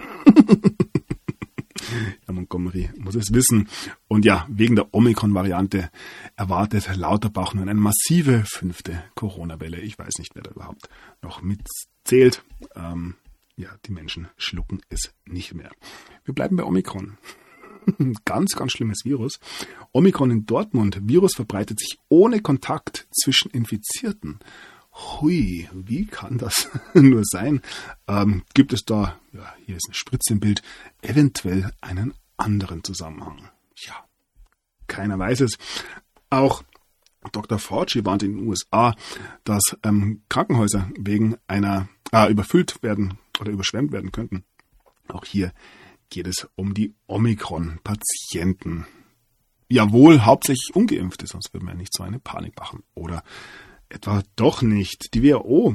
Ja, Montgomery muss es wissen. Und ja, wegen der Omikron-Variante erwartet Lauterbach nun eine massive 5. Corona-Welle. Ich weiß nicht, wer da überhaupt noch mitzählt. Die Menschen schlucken es nicht mehr. Wir bleiben bei Omikron. Ganz schlimmes Virus. Omikron in Dortmund. Virus verbreitet sich ohne Kontakt zwischen Infizierten. Hui, wie kann das nur sein? Gibt es da, hier ist eine Spritze im Bild, eventuell einen anderen Zusammenhang? Ja, keiner weiß es. Auch Dr. Fauci warnt in den USA, dass Krankenhäuser wegen einer überfüllt werden oder überschwemmt werden könnten. Auch hier geht es um die Omikron-Patienten. Jawohl, hauptsächlich Ungeimpfte, sonst würden wir nicht so eine Panik machen. Oder etwa doch nicht. Die WHO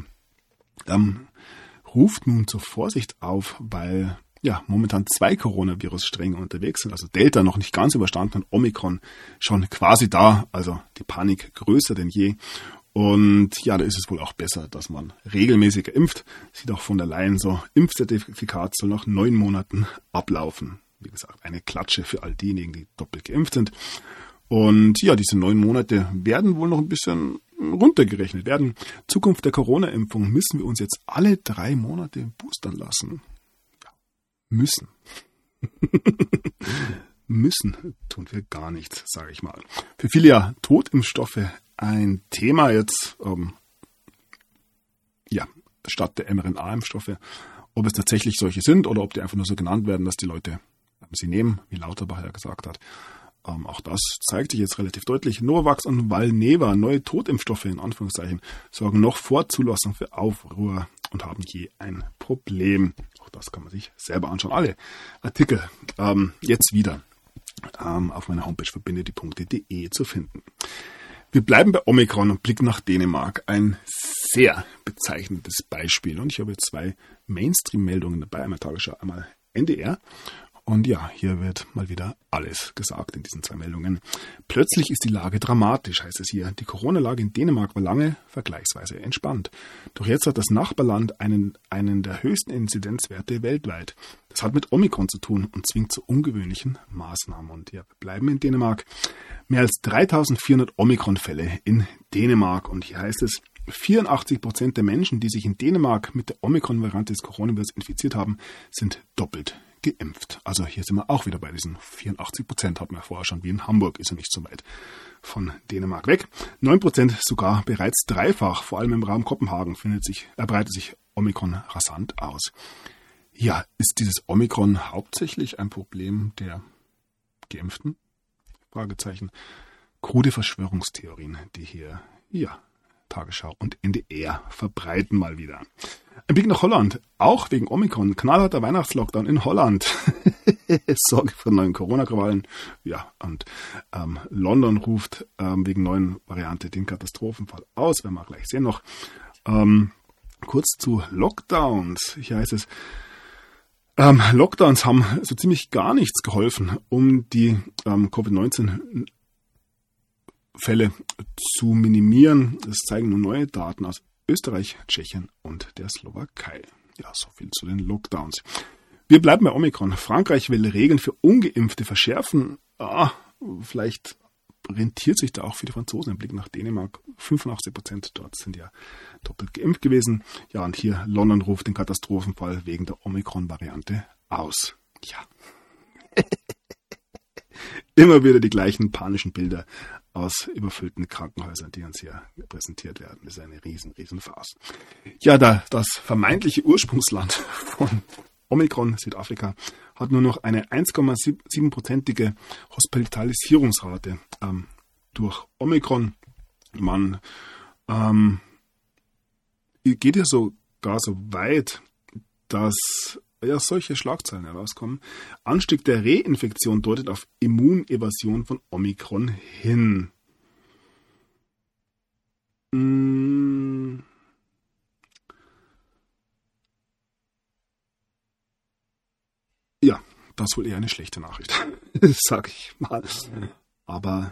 ruft nun zur Vorsicht auf, weil momentan 2 Coronavirus-Stränge unterwegs sind. Also Delta noch nicht ganz überstanden und Omikron schon quasi da. Also die Panik größer denn je. Und ja, da ist es wohl auch besser, dass man regelmäßiger impft. Sieht auch von der Leyen so, Impfzertifikat soll nach 9 Monaten ablaufen. Wie gesagt, eine Klatsche für all diejenigen, die doppelt geimpft sind. Und ja, diese 9 Monate werden wohl noch ein bisschen runtergerechnet werden. Zukunft der Corona-Impfung, müssen wir uns jetzt alle 3 Monate boostern lassen? Ja, müssen. Müssen tun wir gar nichts, sage ich mal. Für viele ja Totimpfstoffe ein Thema jetzt, statt der mRNA-Impfstoffe, ob es tatsächlich solche sind oder ob die einfach nur so genannt werden, dass die Leute sie nehmen, wie Lauterbach ja gesagt hat. Auch das zeigt sich jetzt relativ deutlich. Novavax und Valneva, neue Totimpfstoffe in Anführungszeichen, sorgen noch vor Zulassung für Aufruhr und haben je ein Problem. Auch das kann man sich selber anschauen. Alle Artikel jetzt wieder auf meiner Homepage verbindetdiepunkte.de zu finden. Wir bleiben bei Omikron und blicken nach Dänemark. Ein sehr bezeichnendes Beispiel. Und ich habe jetzt 2 Mainstream-Meldungen dabei, einmal Tagesschau, einmal NDR. Und ja, hier wird mal wieder alles gesagt in diesen 2 Meldungen. Plötzlich ist die Lage dramatisch, heißt es hier. Die Corona-Lage in Dänemark war lange vergleichsweise entspannt. Doch jetzt hat das Nachbarland einen der höchsten Inzidenzwerte weltweit. Das hat mit Omikron zu tun und zwingt zu ungewöhnlichen Maßnahmen. Und ja, wir bleiben in Dänemark. Mehr als 3400 Omikron-Fälle in Dänemark. Und hier heißt es, 84% der Menschen, die sich in Dänemark mit der Omikron-Variante des Coronavirus infiziert haben, sind doppelt geimpft. Also hier sind wir auch wieder bei diesen 84%, hatten wir vorher schon, wie in Hamburg, ist ja nicht so weit von Dänemark weg. 9% sogar bereits dreifach, vor allem im Raum Kopenhagen breitet sich Omikron rasant aus. Ja, ist dieses Omikron hauptsächlich ein Problem der Geimpften? Fragezeichen. Krude Verschwörungstheorien, die hier, Tagesschau und NDR verbreiten mal wieder. Ein Blick nach Holland, auch wegen Omikron. Knallharter Weihnachtslockdown in Holland. Sorge vor neuen Corona-Krawallen. Ja, und London ruft wegen neuen Variante den Katastrophenfall aus. Werden wir auch gleich sehen noch. Kurz zu Lockdowns. Hier heißt es, Lockdowns haben so ziemlich gar nichts geholfen, um die Covid-19-Fälle zu minimieren. Das zeigen nur neue Daten aus Österreich, Tschechien und der Slowakei. Ja, so viel zu den Lockdowns. Wir bleiben bei Omikron. Frankreich will Regeln für Ungeimpfte verschärfen. Vielleicht rentiert sich da auch für die Franzosen ein Blick nach Dänemark. 85% dort sind ja doppelt geimpft gewesen. Ja, und hier London ruft den Katastrophenfall wegen der Omikron-Variante aus. Ja. Immer wieder die gleichen panischen Bilder aus überfüllten Krankenhäusern, die uns hier präsentiert werden. Das ist eine riesen Farce. Ja, das vermeintliche Ursprungsland von Omikron, Südafrika, hat nur noch eine 1,7%ige Hospitalisierungsrate durch Omikron. Man geht ja sogar so weit, dass solche Schlagzeilen herauskommen. Anstieg der Reinfektion deutet auf Immunevasion von Omikron hin. Ja, das ist wohl eher eine schlechte Nachricht, sag ich mal. Aber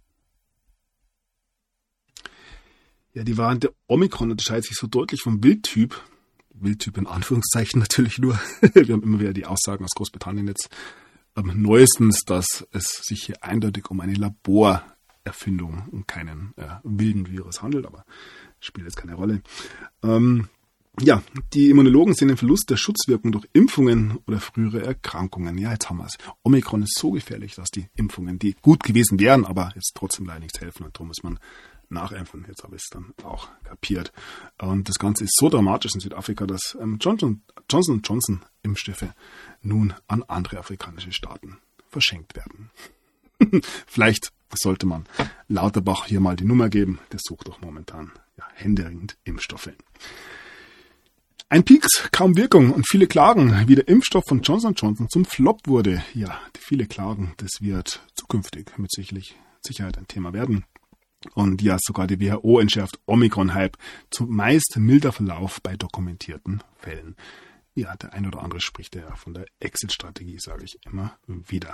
ja, die Variante Omikron unterscheidet sich so deutlich vom Wildtyp in Anführungszeichen natürlich nur. Wir haben immer wieder die Aussagen aus Großbritannien jetzt neuestens, dass es sich hier eindeutig um eine Laborerfindung und keinen wilden Virus handelt, aber spielt jetzt keine Rolle. Ja, die Immunologen sehen den Verlust der Schutzwirkung durch Impfungen oder frühere Erkrankungen. Ja, jetzt haben wir es. Omikron ist so gefährlich, dass die Impfungen, die gut gewesen wären, aber jetzt trotzdem leider nichts helfen und darum muss man nachimpfen. Jetzt habe ich es dann auch kapiert. Und das Ganze ist so dramatisch in Südafrika, dass Johnson & Impfstoffe nun an andere afrikanische Staaten verschenkt werden. Vielleicht sollte man Lauterbach hier mal die Nummer geben. Der sucht doch momentan händeringend Impfstoffe. Ein Pieks, kaum Wirkung und viele Klagen, wie der Impfstoff von Johnson & Johnson zum Flop wurde. Ja, viele Klagen, das wird zukünftig mit Sicherheit ein Thema werden. Und ja, sogar die WHO entschärft Omikron-Hype zum meist milder Verlauf bei dokumentierten Fällen. Ja, der ein oder andere spricht ja von der Exit-Strategie, sage ich immer wieder.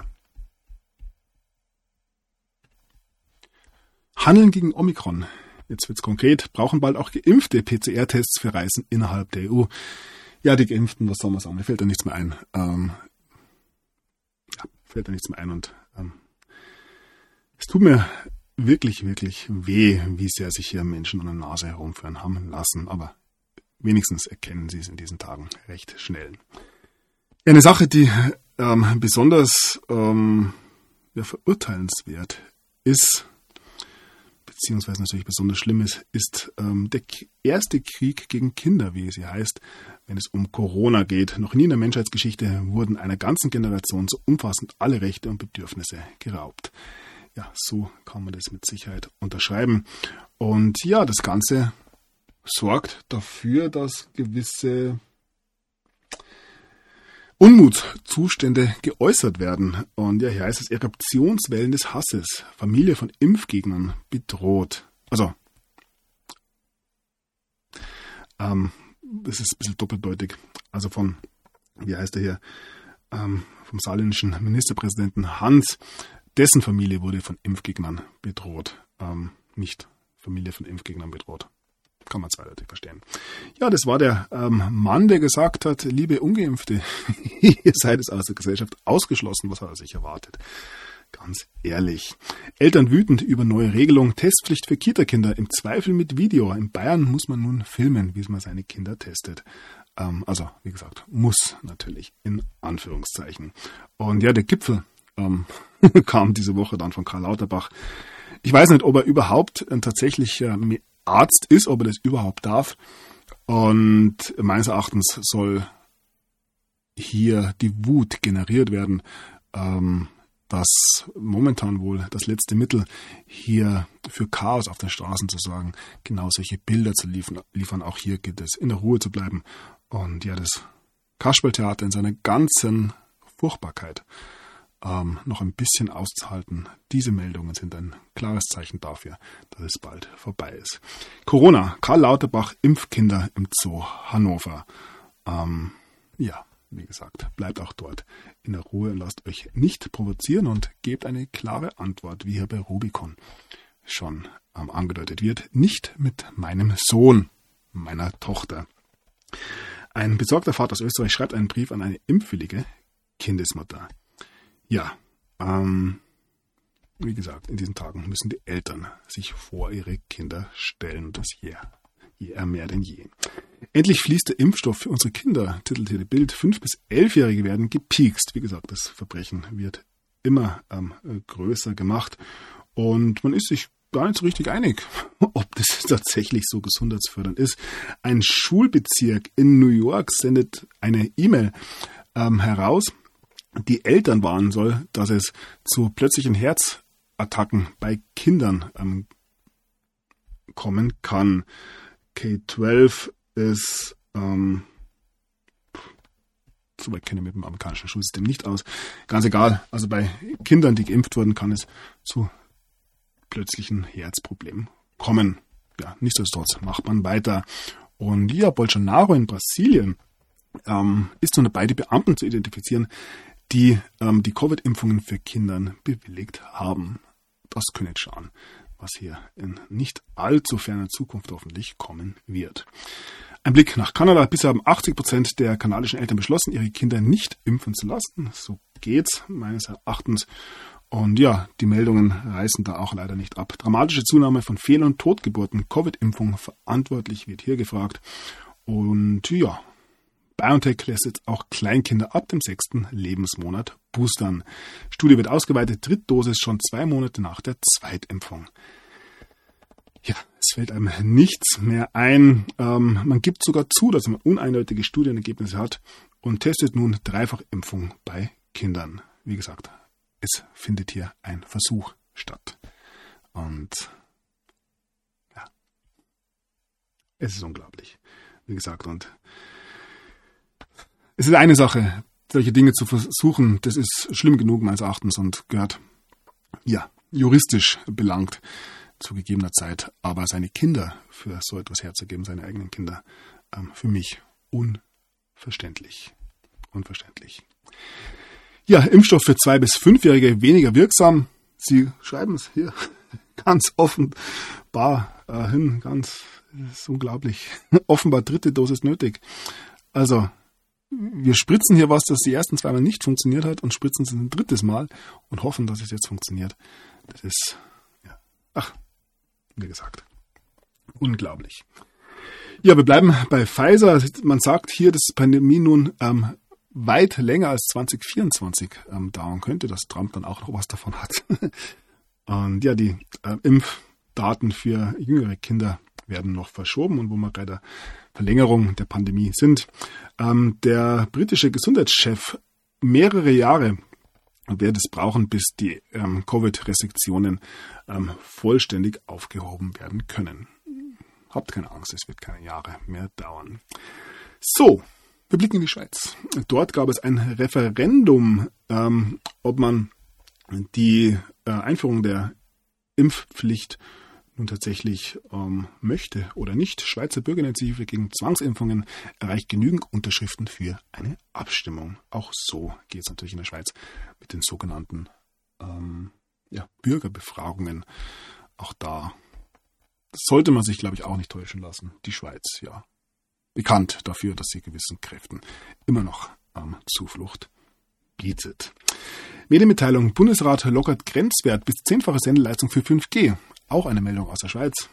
Handeln gegen Omikron. Jetzt wird's konkret. Brauchen bald auch geimpfte PCR-Tests für Reisen innerhalb der EU. Ja, die Geimpften, was soll man sagen? Mir fällt da nichts mehr ein. Und es tut mir wirklich, wirklich weh, wie sehr sich hier Menschen an der Nase herumführen haben lassen. Aber wenigstens erkennen sie es in diesen Tagen recht schnell. Eine Sache, die besonders verurteilenswert ist, beziehungsweise natürlich besonders schlimm ist der erste Krieg gegen Kinder, wie es hier heißt, wenn es um Corona geht. Noch nie in der Menschheitsgeschichte wurden einer ganzen Generation so umfassend alle Rechte und Bedürfnisse geraubt. Ja, so kann man das mit Sicherheit unterschreiben. Und ja, das Ganze sorgt dafür, dass gewisse Unmutszustände geäußert werden. Und ja, hier heißt es Eruptionswellen des Hasses. Familie von Impfgegnern bedroht. Also, das ist ein bisschen doppeldeutig. Also vom saarländischen Ministerpräsidenten Hans, dessen Familie wurde von Impfgegnern bedroht. Nicht Familie von Impfgegnern bedroht. Kann man zweideutig verstehen. Ja, das war der Mann, der gesagt hat, liebe Ungeimpfte, ihr seid es aus der Gesellschaft ausgeschlossen. Was hat er sich erwartet? Ganz ehrlich. Eltern wütend über neue Regelung, Testpflicht für Kita-Kinder, im Zweifel mit Video. In Bayern muss man nun filmen, wie man seine Kinder testet. Also, wie gesagt, muss natürlich, in Anführungszeichen. Und ja, der Gipfel kam diese Woche dann von Karl Lauterbach. Ich weiß nicht, ob er überhaupt tatsächlich Arzt ist, ob er das überhaupt darf. Und meines Erachtens soll hier die Wut generiert werden, dass momentan wohl das letzte Mittel hier für Chaos auf den Straßen zu sorgen, genau solche Bilder zu liefern. Auch hier gilt es, in der Ruhe zu bleiben und ja, das Kasperltheater in seiner ganzen Furchtbarkeit noch ein bisschen auszuhalten. Diese Meldungen sind ein klares Zeichen dafür, dass es bald vorbei ist. Corona, Karl Lauterbach, Impfkinder im Zoo Hannover. Ja, wie gesagt, bleibt auch dort in der Ruhe und lasst euch nicht provozieren und gebt eine klare Antwort, wie hier bei Rubicon schon angedeutet wird. Nicht mit meinem Sohn, meiner Tochter. Ein besorgter Vater aus Österreich schreibt einen Brief an eine impfwillige Kindesmutter. Ja, wie gesagt, in diesen Tagen müssen die Eltern sich vor ihre Kinder stellen und das je mehr denn je. Endlich fließt der Impfstoff für unsere Kinder, titelt hier die Bild. 5- bis 11-Jährige werden gepiekst. Wie gesagt, das Verbrechen wird immer größer gemacht und man ist sich gar nicht so richtig einig, ob das tatsächlich so gesundheitsfördernd ist. Ein Schulbezirk in New York sendet eine E-Mail heraus, die Eltern warnen soll, dass es zu plötzlichen Herzattacken bei Kindern kommen kann. K-12 ist, soweit kenne ich mit dem amerikanischen Schulsystem nicht aus, ganz egal. Also bei Kindern, die geimpft wurden, kann es zu plötzlichen Herzproblemen kommen. Ja, nichtsdestotrotz macht man weiter. Und ja, Bolsonaro in Brasilien ist nun dabei, die Beamten zu identifizieren, die die Covid-Impfungen für Kinder bewilligt haben. Das können jetzt schauen, was hier in nicht allzu ferner Zukunft hoffentlich kommen wird. Ein Blick nach Kanada. Bisher haben 80% der kanadischen Eltern beschlossen, ihre Kinder nicht impfen zu lassen. So geht's meines Erachtens. Und ja, die Meldungen reißen da auch leider nicht ab. Dramatische Zunahme von Fehl- und Totgeburten. Covid-Impfung verantwortlich wird hier gefragt. Und ja, BioNTech lässt jetzt auch Kleinkinder ab dem 6. Lebensmonat boostern. Studie wird ausgeweitet, Drittdosis schon 2 Monate nach der Zweitimpfung. Ja, es fällt einem nichts mehr ein. Man gibt sogar zu, dass man uneindeutige Studienergebnisse hat und testet nun Dreifachimpfung bei Kindern. Wie gesagt, es findet hier ein Versuch statt. Und ja, es ist unglaublich. Wie gesagt, und es ist eine Sache, solche Dinge zu versuchen, das ist schlimm genug meines Erachtens und gehört, ja, juristisch belangt zu gegebener Zeit. Aber seine Kinder für so etwas herzugeben, seine eigenen Kinder, für mich unverständlich. Unverständlich. Ja, Impfstoff für 2- bis 5-Jährige weniger wirksam. Sie schreiben es hier ganz offenbar hin, das ist unglaublich. Offenbar 3. Dosis nötig. Also, wir spritzen hier was, das die ersten 2 Mal nicht funktioniert hat und spritzen es ein 3. Mal und hoffen, dass es jetzt funktioniert. Das ist, ja, wie gesagt, unglaublich. Ja, wir bleiben bei Pfizer. Man sagt hier, dass die Pandemie nun weit länger als 2024 dauern könnte, dass Trump dann auch noch was davon hat. Und ja, die Impfdaten für jüngere Kinder werden noch verschoben und wo wir bei der Verlängerung der Pandemie sind. Der britische Gesundheitschef mehrere Jahre wird es brauchen, bis die Covid-Restriktionen vollständig aufgehoben werden können. Habt keine Angst, es wird keine Jahre mehr dauern. So, wir blicken in die Schweiz. Dort gab es ein Referendum, ob man die Einführung der Impfpflicht nun tatsächlich möchte oder nicht. Schweizer Bürgerinitiative gegen Zwangsimpfungen erreicht genügend Unterschriften für eine Abstimmung. Auch so geht es natürlich in der Schweiz mit den sogenannten Bürgerbefragungen. Auch da sollte man sich, glaube ich, auch nicht täuschen lassen. Die Schweiz, ja, bekannt dafür, dass sie gewissen Kräften immer noch Zuflucht bietet. Medienmitteilung: Bundesrat lockert Grenzwert bis 10-fache Sendeleistung für 5G. Auch eine Meldung aus der Schweiz.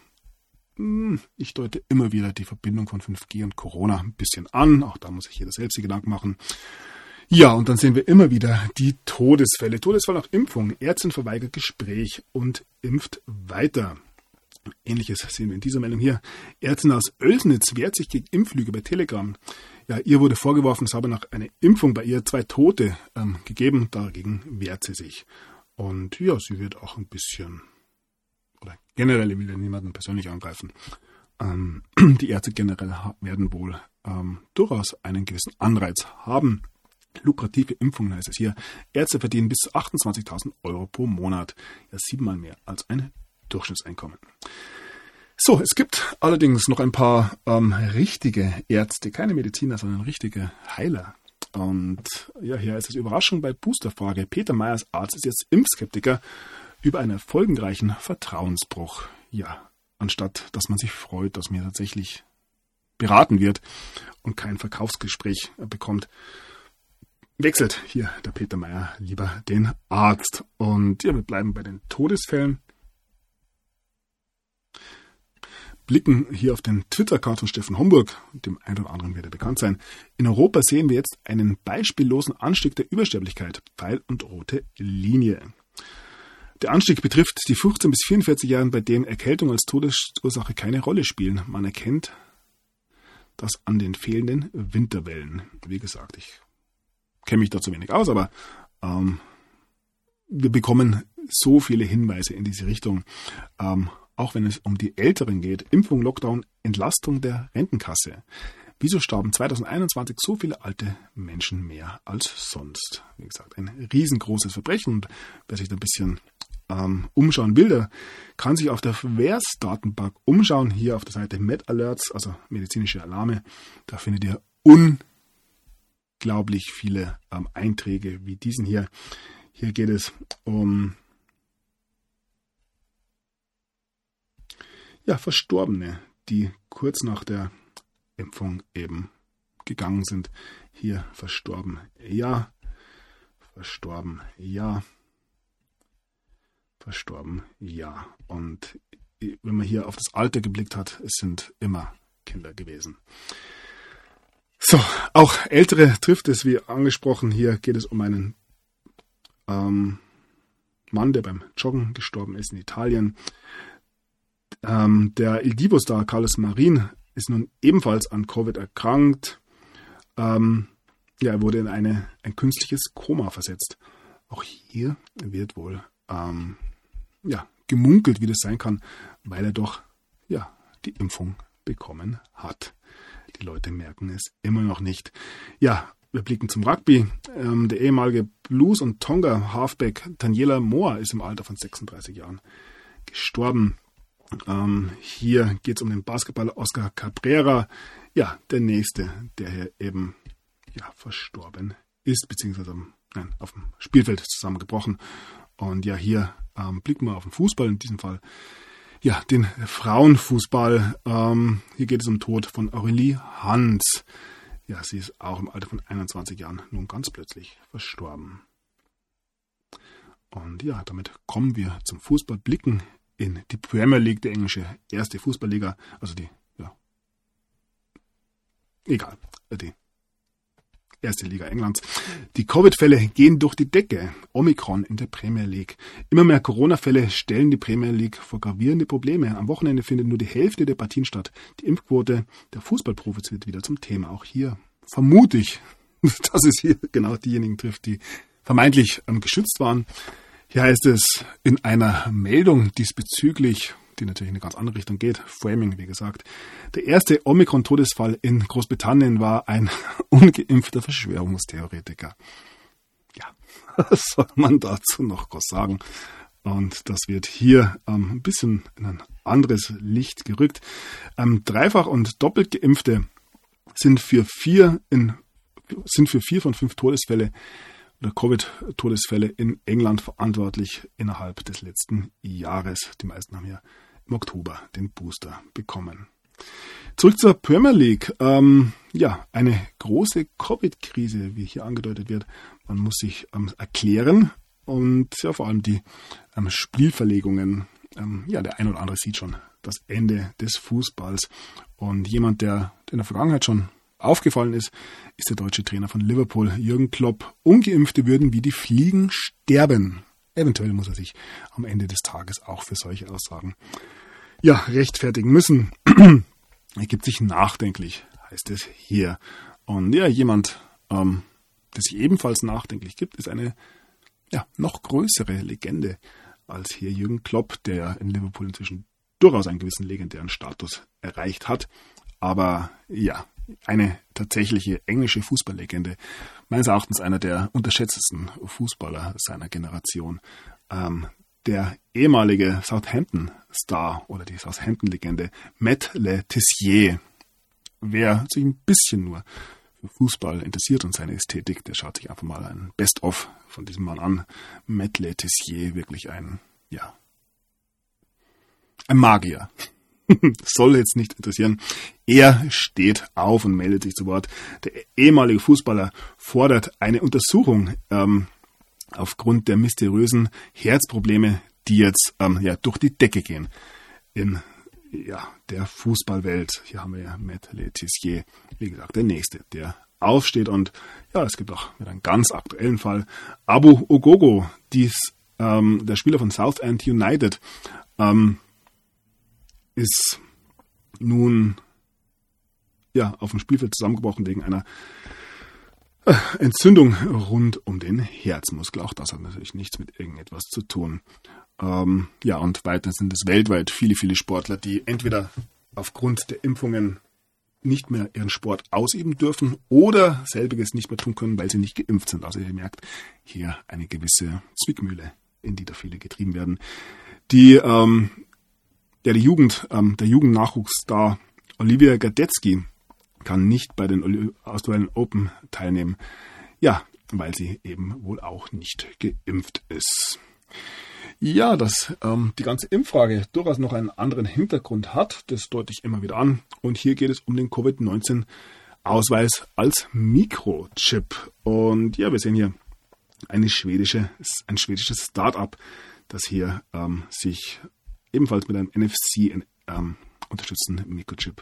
Ich deute immer wieder die Verbindung von 5G und Corona ein bisschen an. Auch da muss sich jeder selbst die Gedanken machen. Ja, und dann sehen wir immer wieder die Todesfälle. Todesfall nach Impfung. Ärztin verweigert Gespräch und impft weiter. Ähnliches sehen wir in dieser Meldung hier. Ärztin aus Oelsnitz wehrt sich gegen Impflüge bei Telegram. Ja, ihr wurde vorgeworfen, es habe nach einer Impfung bei ihr 2 Tote gegeben. Dagegen wehrt sie sich. Und ja, sie wird auch ein bisschen, oder generell, ich will ja niemanden persönlich angreifen, die Ärzte generell werden wohl durchaus einen gewissen Anreiz haben. Lukrative Impfungen heißt es hier. Ärzte verdienen bis zu 28.000 Euro pro Monat. Ja, 7-mal mehr als ein Durchschnittseinkommen. So, es gibt allerdings noch ein paar richtige Ärzte, keine Mediziner, sondern richtige Heiler. Und ja, hier ist es Überraschung bei Boosterfrage. Peter Meyers Arzt ist jetzt Impfskeptiker über einen folgenreichen Vertrauensbruch. Ja, anstatt dass man sich freut, dass mir tatsächlich beraten wird und kein Verkaufsgespräch bekommt, wechselt hier der Peter Meyer lieber den Arzt. Und ja, wir bleiben bei den Todesfällen. Blicken hier auf den Twitter-Account von Steffen Homburg, dem einen oder anderen wird er bekannt sein. In Europa sehen wir jetzt einen beispiellosen Anstieg der Übersterblichkeit, Pfeil und rote Linie. Der Anstieg betrifft die 15- bis 44-Jährigen, bei denen Erkältung als Todesursache keine Rolle spielen. Man erkennt das an den fehlenden Winterwellen. Wie gesagt, ich kenne mich da zu wenig aus, aber wir bekommen so viele Hinweise in diese Richtung. Auch wenn es um die Älteren geht, Impfung, Lockdown, Entlastung der Rentenkasse. Wieso starben 2021 so viele alte Menschen mehr als sonst? Wie gesagt, ein riesengroßes Verbrechen. Und wer sich da ein bisschen umschauen will, der kann sich auf der VERS-Datenbank umschauen. Hier auf der Seite MedAlerts, also medizinische Alarme. Da findet ihr unglaublich viele Einträge wie diesen hier. Hier geht es um Verstorbene, die kurz nach der Impfung eben gegangen sind. Hier verstorben, ja. Verstorben, ja. Verstorben, ja. Und wenn man hier auf das Alter geblickt hat, es sind immer Kinder gewesen. So, auch Ältere trifft es, wie angesprochen. Hier geht es um einen Mann, der beim Joggen gestorben ist in Italien. Der Il Divo-Star Carlos Marin ist nun ebenfalls an Covid erkrankt. Er wurde in ein künstliches Koma versetzt. Auch hier wird wohl gemunkelt, wie das sein kann, weil er doch die Impfung bekommen hat. Die Leute merken es immer noch nicht. Ja, wir blicken zum Rugby. Der ehemalige Blues- und Tonga-Halfback Daniela Moore ist im Alter von 36 Jahren gestorben. Hier geht es um den Basketballer Oscar Cabrera. Ja, der nächste, der hier eben verstorben ist, beziehungsweise auf dem Spielfeld zusammengebrochen. Und ja, hier blicken wir auf den Fußball, in diesem Fall den Frauenfußball. Hier geht es um den Tod von Aurélie Hans. Ja, sie ist auch im Alter von 21 Jahren nun ganz plötzlich verstorben. Und ja, damit kommen wir zum Fußball, blicken in die Premier League, die englische erste Fußballliga, also die erste Liga Englands. Die Covid-Fälle gehen durch die Decke. Omikron in der Premier League. Immer mehr Corona-Fälle stellen die Premier League vor gravierende Probleme. Am Wochenende findet nur die Hälfte der Partien statt. Die Impfquote der Fußballprofis wird wieder zum Thema. Auch hier vermute ich, dass es hier genau diejenigen trifft, die vermeintlich geschützt waren. Hier heißt es in einer Meldung diesbezüglich, die natürlich in eine ganz andere Richtung geht, Framing, wie gesagt. Der erste Omikron-Todesfall in Großbritannien war ein ungeimpfter Verschwörungstheoretiker. Ja, was soll man dazu noch groß sagen? Und das wird hier ein bisschen in ein anderes Licht gerückt. Dreifach und doppelt Geimpfte sind für 4 von 5 Todesfälle oder Covid-Todesfälle in England verantwortlich innerhalb des letzten Jahres. Die meisten haben ja im Oktober den Booster bekommen. Zurück zur Premier League. Eine große Covid-Krise, wie hier angedeutet wird. Man muss sich erklären und vor allem die Spielverlegungen. Der ein oder andere sieht schon das Ende des Fußballs. Und jemand, der in der Vergangenheit schon aufgefallen ist der deutsche Trainer von Liverpool, Jürgen Klopp. Ungeimpfte würden wie die Fliegen sterben. Eventuell muss er sich am Ende des Tages auch für solche Aussagen rechtfertigen müssen. Er gibt sich nachdenklich, heißt es hier. Und ja, jemand, der sich ebenfalls nachdenklich gibt, ist eine noch größere Legende als hier Jürgen Klopp, der in Liverpool inzwischen durchaus einen gewissen legendären Status erreicht hat. Aber ja, eine tatsächliche englische Fußballlegende, meines Erachtens einer der unterschätztesten Fußballer seiner Generation. Der ehemalige Southampton-Star oder die Southampton-Legende Matt Le Tissier. Wer sich ein bisschen nur für Fußball interessiert und seine Ästhetik, der schaut sich einfach mal ein Best-of von diesem Mann an. Matt Le Tissier, wirklich ein Magier. Das soll jetzt nicht interessieren. Er steht auf und meldet sich zu Wort. Der ehemalige Fußballer fordert eine Untersuchung aufgrund der mysteriösen Herzprobleme, die jetzt durch die Decke gehen in der Fußballwelt. Hier haben wir ja Matt Le Tissier, wie gesagt, der Nächste, der aufsteht. Und es gibt auch wieder einen ganz aktuellen Fall. Abu Ogogo, der Spieler von Southend United, ist nun auf dem Spielfeld zusammengebrochen wegen einer Entzündung rund um den Herzmuskel. Auch das hat natürlich nichts mit irgendetwas zu tun. Und weiter sind es weltweit viele, viele Sportler, die entweder aufgrund der Impfungen nicht mehr ihren Sport ausüben dürfen oder selbiges nicht mehr tun können, weil sie nicht geimpft sind. Also ihr merkt hier eine gewisse Zwickmühle, in die da viele getrieben werden. Der Jugendnachwuchsstar Olivia Gadetzky kann nicht bei den Australian Open teilnehmen. Ja, weil sie eben wohl auch nicht geimpft ist. Ja, dass die ganze Impffrage durchaus noch einen anderen Hintergrund hat, das deute ich immer wieder an. Und hier geht es um den Covid-19-Ausweis als Mikrochip. Und ja, wir sehen hier ein schwedisches Start-up, das hier sich ebenfalls mit einem NFC unterstützenden Mikrochip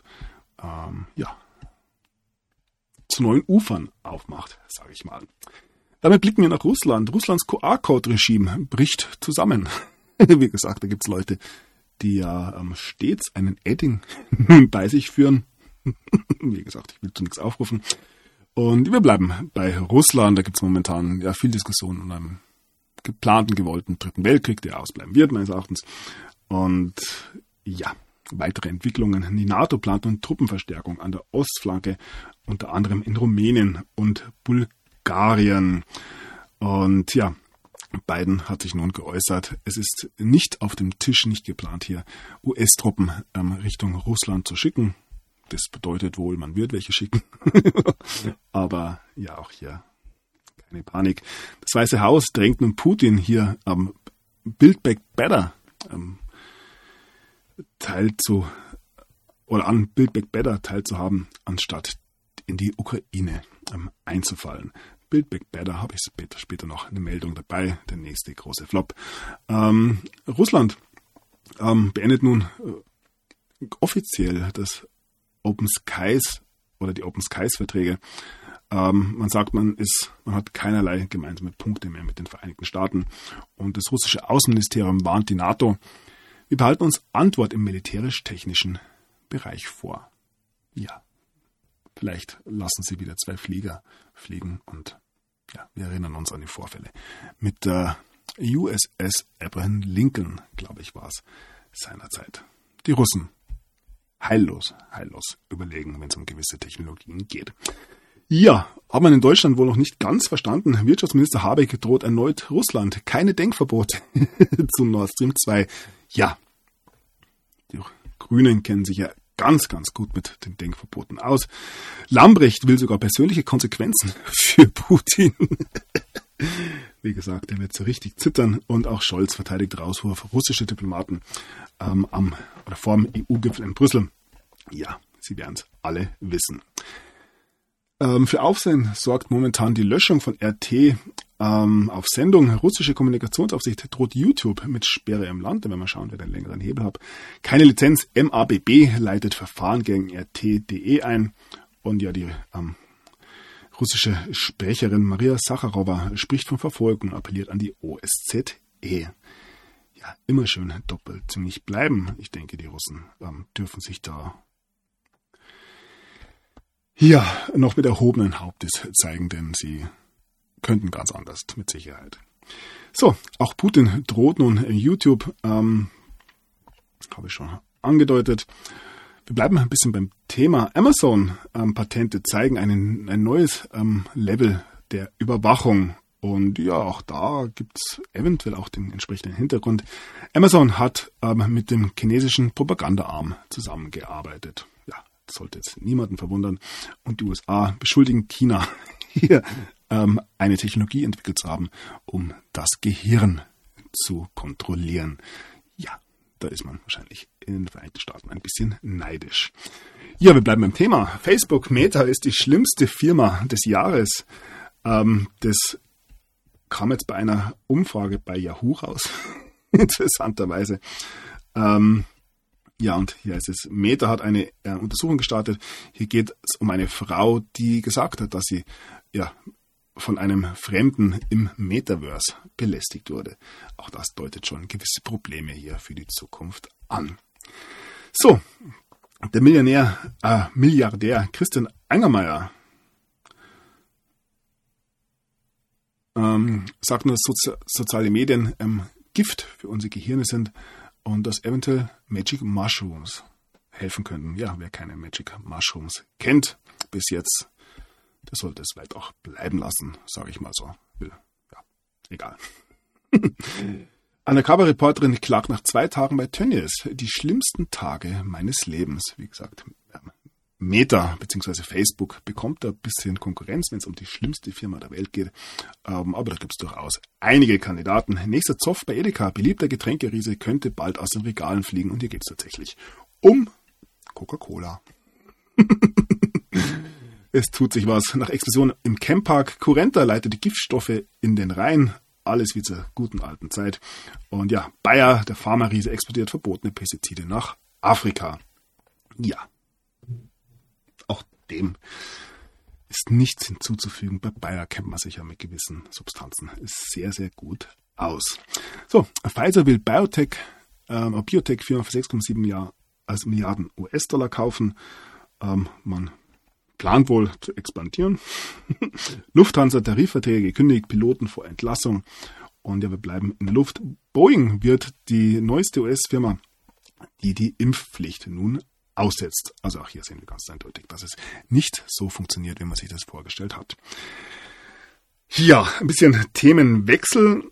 zu neuen Ufern aufmacht, sage ich mal. Damit blicken wir nach Russland. Russlands QR-Code-Regime bricht zusammen. Wie gesagt, da gibt es Leute, die stets einen Edding bei sich führen. Wie gesagt, ich will zu nichts aufrufen. Und wir bleiben bei Russland. Da gibt es momentan viel Diskussion um einen geplanten, gewollten Dritten Weltkrieg, der ausbleiben wird, meines Erachtens. Und weitere Entwicklungen. Die NATO plant nun Truppenverstärkung an der Ostflanke, unter anderem in Rumänien und Bulgarien. Und Biden hat sich nun geäußert, es ist nicht auf dem Tisch, nicht geplant, hier US-Truppen Richtung Russland zu schicken. Das bedeutet wohl, man wird welche schicken. Aber auch hier keine Panik. Das Weiße Haus drängt nun Putin hier am Build Back Better Build Back Better teilzuhaben, anstatt in die Ukraine einzufallen. Build Back Better, habe ich später noch eine Meldung dabei, der nächste große Flop. Russland beendet nun offiziell das Open Skies oder die Open Skies Verträge. Man sagt, man hat keinerlei gemeinsame Punkte mehr mit den Vereinigten Staaten. Und das russische Außenministerium warnt die NATO, wir behalten uns Antwort im militärisch-technischen Bereich vor. Ja, vielleicht lassen sie wieder 2 Flieger fliegen und wir erinnern uns an die Vorfälle. Mit der USS Abraham Lincoln, glaube ich, war es seinerzeit. Die Russen heillos überlegen, wenn es um gewisse Technologien geht. Ja, hat man in Deutschland wohl noch nicht ganz verstanden. Wirtschaftsminister Habeck droht erneut Russland. Keine Denkverbote zu Nord Stream 2. Ja, die Grünen kennen sich ja ganz, ganz gut mit den Denkverboten aus. Lambrecht will sogar persönliche Konsequenzen für Putin. Wie gesagt, er wird so richtig zittern. Und auch Scholz verteidigt Rauswurf russischer Diplomaten vorm EU-Gipfel in Brüssel. Ja, Sie werden es alle wissen. Für Aufsehen sorgt momentan die Löschung von RT auf Sendung. Russische Kommunikationsaufsicht droht YouTube mit Sperre im Land. Da werden wir schauen, wer den längeren Hebel hat. Keine Lizenz. MABB leitet Verfahren gegen RT.de ein. Und ja, die russische Sprecherin Maria Sacharowa spricht von Verfolgung und appelliert an die OSZE. Ja, immer schön doppelzüngig bleiben. Ich denke, die Russen dürfen sich da hier noch mit erhobenen Hauptes zeigen, denn sie könnten ganz anders, mit Sicherheit. So, auch Putin droht nun YouTube, habe ich schon angedeutet. Wir bleiben ein bisschen beim Thema. Amazon-Patente zeigen ein neues Level der Überwachung. Und ja, auch da gibt es eventuell auch den entsprechenden Hintergrund. Amazon hat mit dem chinesischen Propagandaarm zusammengearbeitet. Ja, das sollte jetzt niemanden verwundern. Und die USA beschuldigen China, hier eine Technologie entwickelt zu haben, um das Gehirn zu kontrollieren. Ja, da ist man wahrscheinlich in den Vereinigten Staaten ein bisschen neidisch. Ja, wir bleiben beim Thema. Facebook Meta ist die schlimmste Firma des Jahres. Das kam jetzt bei einer Umfrage bei Yahoo raus, interessanterweise. Ja, und hier ist es, Meta hat eine Untersuchung gestartet. Hier geht es um eine Frau, die gesagt hat, dass sie von einem Fremden im Metaverse belästigt wurde. Auch das deutet schon gewisse Probleme hier für die Zukunft an. So, der Milliardär Christian Angermayer sagt nur, dass soziale Medien Gift für unsere Gehirne sind und dass eventuell Magic Mushrooms helfen könnten. Ja, wer keine Magic Mushrooms kennt bis jetzt, der sollte es vielleicht auch bleiben lassen, sage ich mal so. Ja, egal. Undercover-Reporterin klagt nach 2 Tagen bei Tönnies. Die schlimmsten Tage meines Lebens. Wie gesagt, Meta bzw. Facebook bekommt da ein bisschen Konkurrenz, wenn es um die schlimmste Firma der Welt geht. Aber da gibt es durchaus einige Kandidaten. Nächster Zoff bei Edeka. Beliebter Getränkeriese könnte bald aus den Regalen fliegen. Und hier geht es tatsächlich um Coca-Cola. Es tut sich was. Nach Explosion im Camppark. Currenta leitet die Giftstoffe in den Rhein. Alles wie zur guten alten Zeit. Und ja, Bayer, der Pharma-Riese, exportiert verbotene Pestizide nach Afrika. Ja. Auch dem ist nichts hinzuzufügen. Bei Bayer kennt man sich ja mit gewissen Substanzen sehr, sehr gut aus. So, Pfizer will Biotech-Firma für 6,7 Milliarden US-Dollar kaufen. Man plant wohl zu expandieren. Lufthansa Tarifverträge gekündigt, Piloten vor Entlassung. Und ja, wir bleiben in der Luft. Boeing wird die neueste US-Firma, die Impfpflicht nun aussetzt. Also auch hier sehen wir ganz eindeutig, dass es nicht so funktioniert, wie man sich das vorgestellt hat. Ja, ein bisschen Themenwechsel.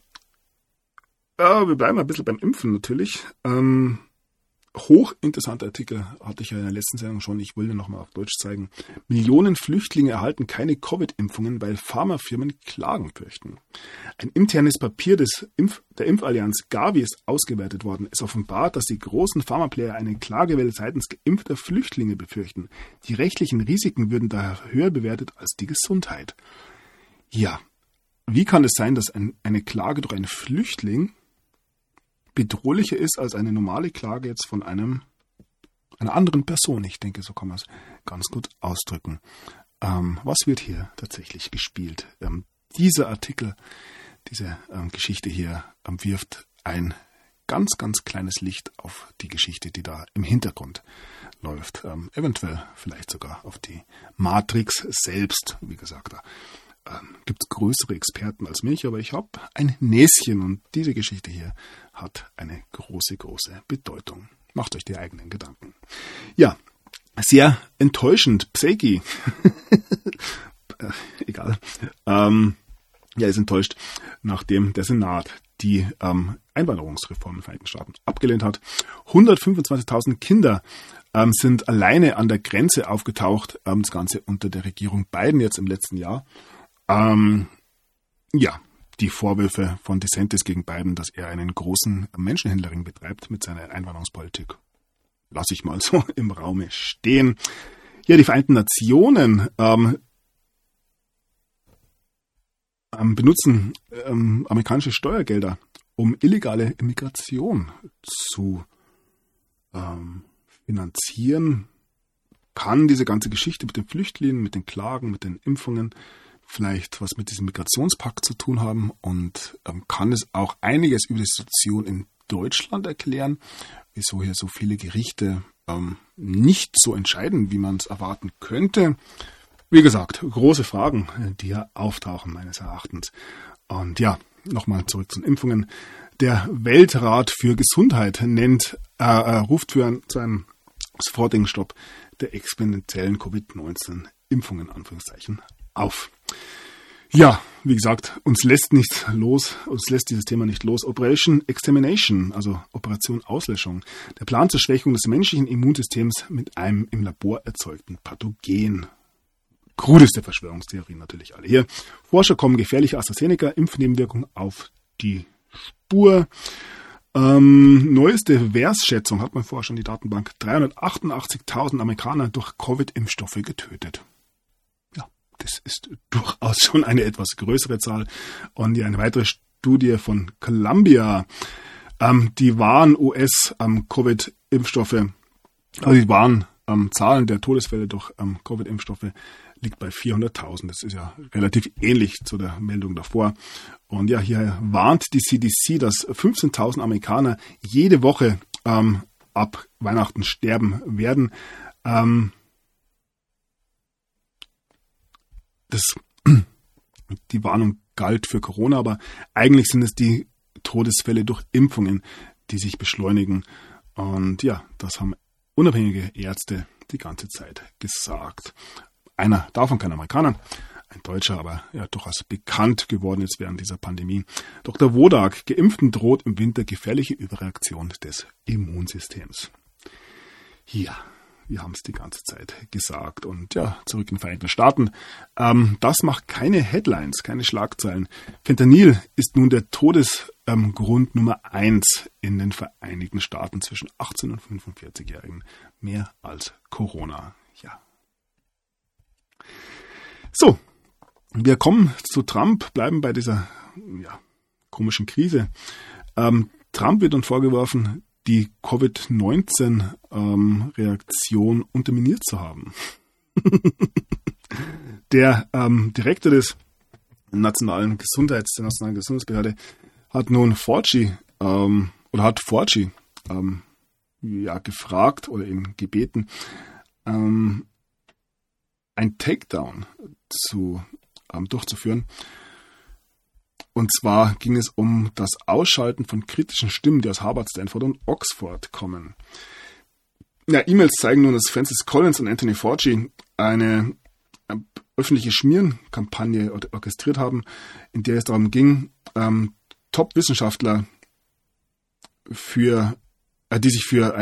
Ja, wir bleiben ein bisschen beim Impfen natürlich. Hochinteressanter Artikel hatte ich ja in der letzten Sendung schon. Ich will den nochmal auf Deutsch zeigen. Millionen Flüchtlinge erhalten keine Covid-Impfungen, weil Pharmafirmen Klagen fürchten. Ein internes Papier der Impfallianz Gavi ist ausgewertet worden. Es offenbart, dass die großen Pharmaplayer eine Klagewelle seitens geimpfter Flüchtlinge befürchten. Die rechtlichen Risiken würden daher höher bewertet als die Gesundheit. Ja, wie kann es sein, dass eine Klage durch einen Flüchtling bedrohlicher ist als eine normale Klage jetzt von einer anderen Person? Ich denke, so kann man es ganz gut ausdrücken. Was wird hier tatsächlich gespielt? Dieser Artikel, diese Geschichte hier wirft ein ganz, ganz kleines Licht auf die Geschichte, die da im Hintergrund läuft. Eventuell vielleicht sogar auf die Matrix selbst. Wie gesagt, da gibt es größere Experten als mich, aber ich habe ein Näschen und diese Geschichte hier hat eine große, große Bedeutung. Macht euch die eigenen Gedanken. Ja, sehr enttäuschend. Pseki. Egal. Ist enttäuscht, nachdem der Senat die Einwanderungsreform in den Vereinigten Staaten abgelehnt hat. 125.000 Kinder sind alleine an der Grenze aufgetaucht. Das Ganze unter der Regierung Biden jetzt im letzten Jahr. Die Vorwürfe von DeSantis gegen Biden, dass er einen großen Menschenhändlerring betreibt mit seiner Einwanderungspolitik, lasse ich mal so im Raume stehen. Ja, die Vereinten Nationen benutzen amerikanische Steuergelder, um illegale Immigration zu finanzieren. Kann diese ganze Geschichte mit den Flüchtlingen, mit den Klagen, mit den Impfungen vielleicht was mit diesem Migrationspakt zu tun haben und kann es auch einiges über die Situation in Deutschland erklären, wieso hier so viele Gerichte nicht so entscheidend, wie man es erwarten könnte. Wie gesagt, große Fragen, die hier auftauchen meines Erachtens. Und ja, nochmal zurück zu den Impfungen. Der Weltrat für Gesundheit ruft zu einem sofortigen Stopp der exponentiellen Covid-19-Impfungen Anführungszeichen auf. Ja, wie gesagt, uns lässt dieses Thema nicht los. Operation Extermination, also Operation Auslöschung, der Plan zur Schwächung des menschlichen Immunsystems mit einem im Labor erzeugten Pathogen. Krudeste Verschwörungstheorien natürlich alle hier. Forscher kommen gefährliche AstraZeneca-Impfnebenwirkungen auf die Spur. Neueste Versschätzung hat man vorher schon die Datenbank. 388.000 Amerikaner durch Covid-Impfstoffe getötet. Ja, das ist durchaus schon eine etwas größere Zahl. Und ja, eine weitere Studie von Columbia, die wahren US-Covid-Impfstoffe, also die wahren Zahlen der Todesfälle durch Covid-Impfstoffe liegt bei 400.000. Das ist ja relativ ähnlich zu der Meldung davor. Und ja, hier warnt die CDC, dass 15.000 Amerikaner jede Woche ab Weihnachten sterben werden. Die Warnung galt für Corona, aber eigentlich sind es die Todesfälle durch Impfungen, die sich beschleunigen. Und ja, das haben unabhängige Ärzte die ganze Zeit gesagt. Einer davon kein Amerikaner, ein Deutscher, aber ja durchaus bekannt geworden ist während dieser Pandemie. Dr. Wodak, Geimpften droht im Winter gefährliche Überreaktion des Immunsystems. Ja, wir haben es die ganze Zeit gesagt. Und ja, zurück in die Vereinigten Staaten. Das macht keine Headlines, keine Schlagzeilen. Fentanyl ist nun der Todesgrund Nummer 1 in den Vereinigten Staaten zwischen 18 und 45-Jährigen. Mehr als Corona. Ja. So, wir kommen zu Trump, bleiben bei dieser komischen Krise. Trump wird uns vorgeworfen, die Covid-19-Reaktion unterminiert zu haben. Der Direktor der Nationalen Gesundheitsbehörde hat nun Fauci gefragt oder ihn gebeten, ein Takedown durchzuführen. Und zwar ging es um das Ausschalten von kritischen Stimmen, die aus Harvard, Stanford und Oxford kommen. Ja, E-Mails zeigen nun, dass Francis Collins und Anthony Fauci eine öffentliche Schmierenkampagne orchestriert haben, in der es darum ging, Top-Wissenschaftler die sich für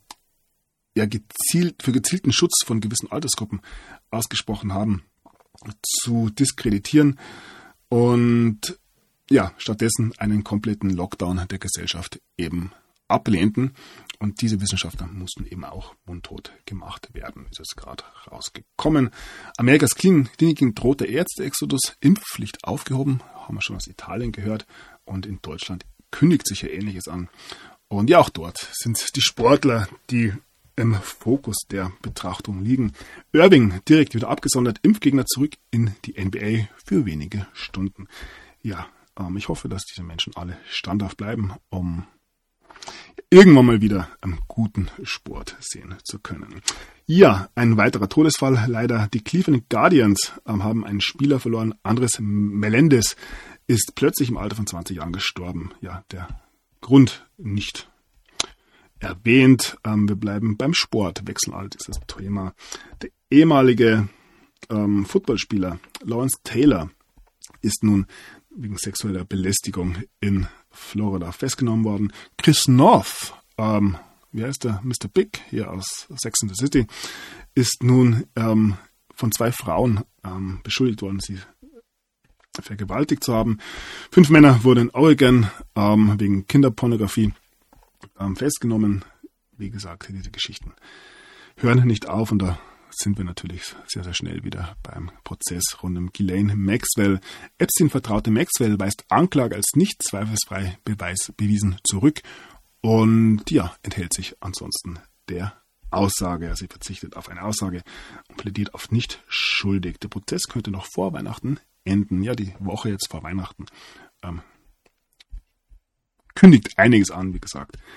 gezielten Schutz von gewissen Altersgruppen ausgesprochen haben, zu diskreditieren und stattdessen einen kompletten Lockdown der Gesellschaft eben ablehnten. Und diese Wissenschaftler mussten eben auch mundtot gemacht werden. Ist jetzt gerade rausgekommen. Amerikas Kliniken droht der Ärzte-Exodus, Impfpflicht aufgehoben, haben wir schon aus Italien gehört. Und in Deutschland kündigt sich ja Ähnliches an. Und ja, auch dort sind die Sportler, die im Fokus der Betrachtung liegen. Irving direkt wieder abgesondert, Impfgegner zurück in die NBA für wenige Stunden. Ja, ich hoffe, dass diese Menschen alle standhaft bleiben, um irgendwann mal wieder einen guten Sport sehen zu können. Ja, ein weiterer Todesfall. Leider die Cleveland Guardians haben einen Spieler verloren. Andres Melendez ist plötzlich im Alter von 20 Jahren gestorben. Ja, der Grund nicht erwähnt. Wir bleiben beim Sport. Wechseln all dieses Thema. Der ehemalige Footballspieler Lawrence Taylor ist nun wegen sexueller Belästigung in Florida festgenommen worden. Chris North, wie heißt der? Mr. Big hier aus Sex and the City, ist nun von 2 Frauen beschuldigt worden, sie vergewaltigt zu haben. 5 Männer wurden in Oregon wegen Kinderpornografie festgenommen. Wie gesagt, diese Geschichten hören nicht auf und da sind wir natürlich sehr, sehr schnell wieder beim Prozess rund um Ghislaine Maxwell. Epstein-Vertraute Maxwell weist Anklage als nicht zweifelsfrei bewiesen zurück und enthält sich ansonsten der Aussage. Sie verzichtet auf eine Aussage und plädiert auf nicht schuldig. Der Prozess könnte noch vor Weihnachten enden. Ja, die Woche jetzt vor Weihnachten kündigt einiges an, wie gesagt.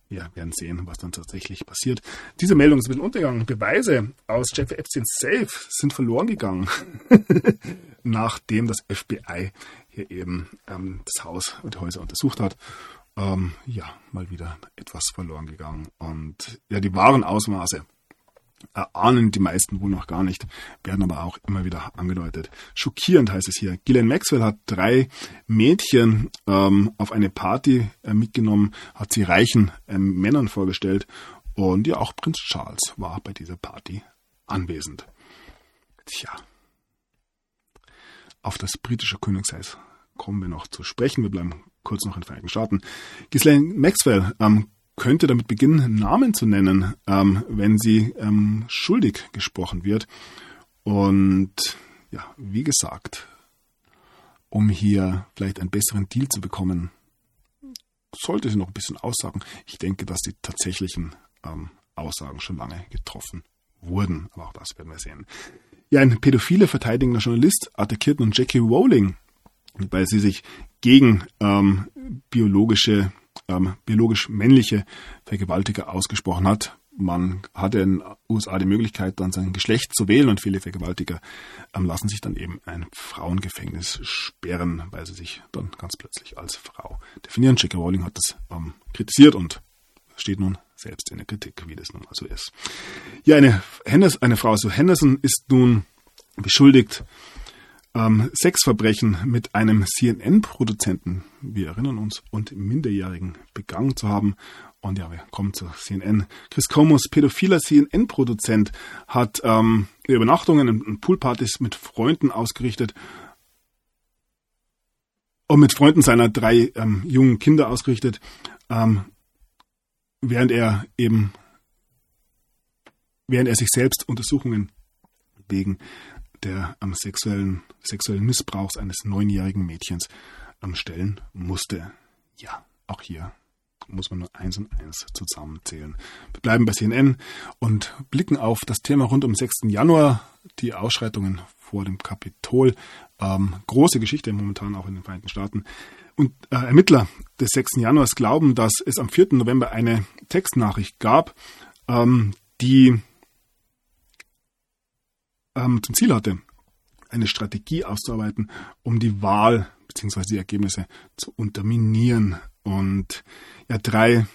wir werden sehen, was dann tatsächlich passiert. Diese Meldung ist ein bisschen untergegangen. Beweise aus Jeffrey Epstein Safe sind verloren gegangen, nachdem das FBI hier eben das Haus und die Häuser untersucht hat. Mal wieder etwas verloren gegangen. Und ja, die wahren Ausmaße erahnen die meisten wohl noch gar nicht, werden aber auch immer wieder angedeutet. Schockierend heißt es hier. Ghislaine Maxwell hat 3 Mädchen auf eine Party mitgenommen, hat sie reichen Männern vorgestellt und ja, auch Prinz Charles war bei dieser Party anwesend. Tja, auf das britische Königshaus kommen wir noch zu sprechen. Wir bleiben kurz noch in den Vereinigten Staaten. Ghislaine Maxwell könnte damit beginnen, Namen zu nennen, wenn sie schuldig gesprochen wird. Und ja, wie gesagt, um hier vielleicht einen besseren Deal zu bekommen, sollte sie noch ein bisschen aussagen. Ich denke, dass die tatsächlichen Aussagen schon lange getroffen wurden. Aber auch das werden wir sehen. Ja, ein pädophile verteidigender Journalist attackiert nun Jackie Rowling, weil sie sich gegen biologisch männliche Vergewaltiger ausgesprochen hat. Man hatte in den USA die Möglichkeit, dann sein Geschlecht zu wählen und viele Vergewaltiger lassen sich dann eben ein Frauengefängnis sperren, weil sie sich dann ganz plötzlich als Frau definieren. J.K. Rowling hat das kritisiert und steht nun selbst in der Kritik, wie das nun also ist. Ja, eine Frau, so Henderson, ist nun beschuldigt, Sexverbrechen mit einem CNN-Produzenten, wir erinnern uns, und Minderjährigen begangen zu haben. Und ja, wir kommen zu CNN. Chris Komos, pädophiler CNN-Produzent, hat Übernachtungen und Poolpartys mit Freunden ausgerichtet und mit Freunden seiner 3 jungen Kinder ausgerichtet, während er sich selbst Untersuchungen wegen der sexuellen Missbrauchs eines 9-jährigen Mädchens stellen musste. Ja, auch hier muss man nur 1 und 1 zusammenzählen. Wir bleiben bei CNN und blicken auf das Thema rund um 6. Januar, die Ausschreitungen vor dem Kapitol. Große Geschichte momentan auch in den Vereinigten Staaten. Und Ermittler des 6. Januars glauben, dass es am 4. November eine Textnachricht gab, die zum Ziel hatte, eine Strategie auszuarbeiten, um die Wahl bzw. die Ergebnisse zu unterminieren. Und ja, 3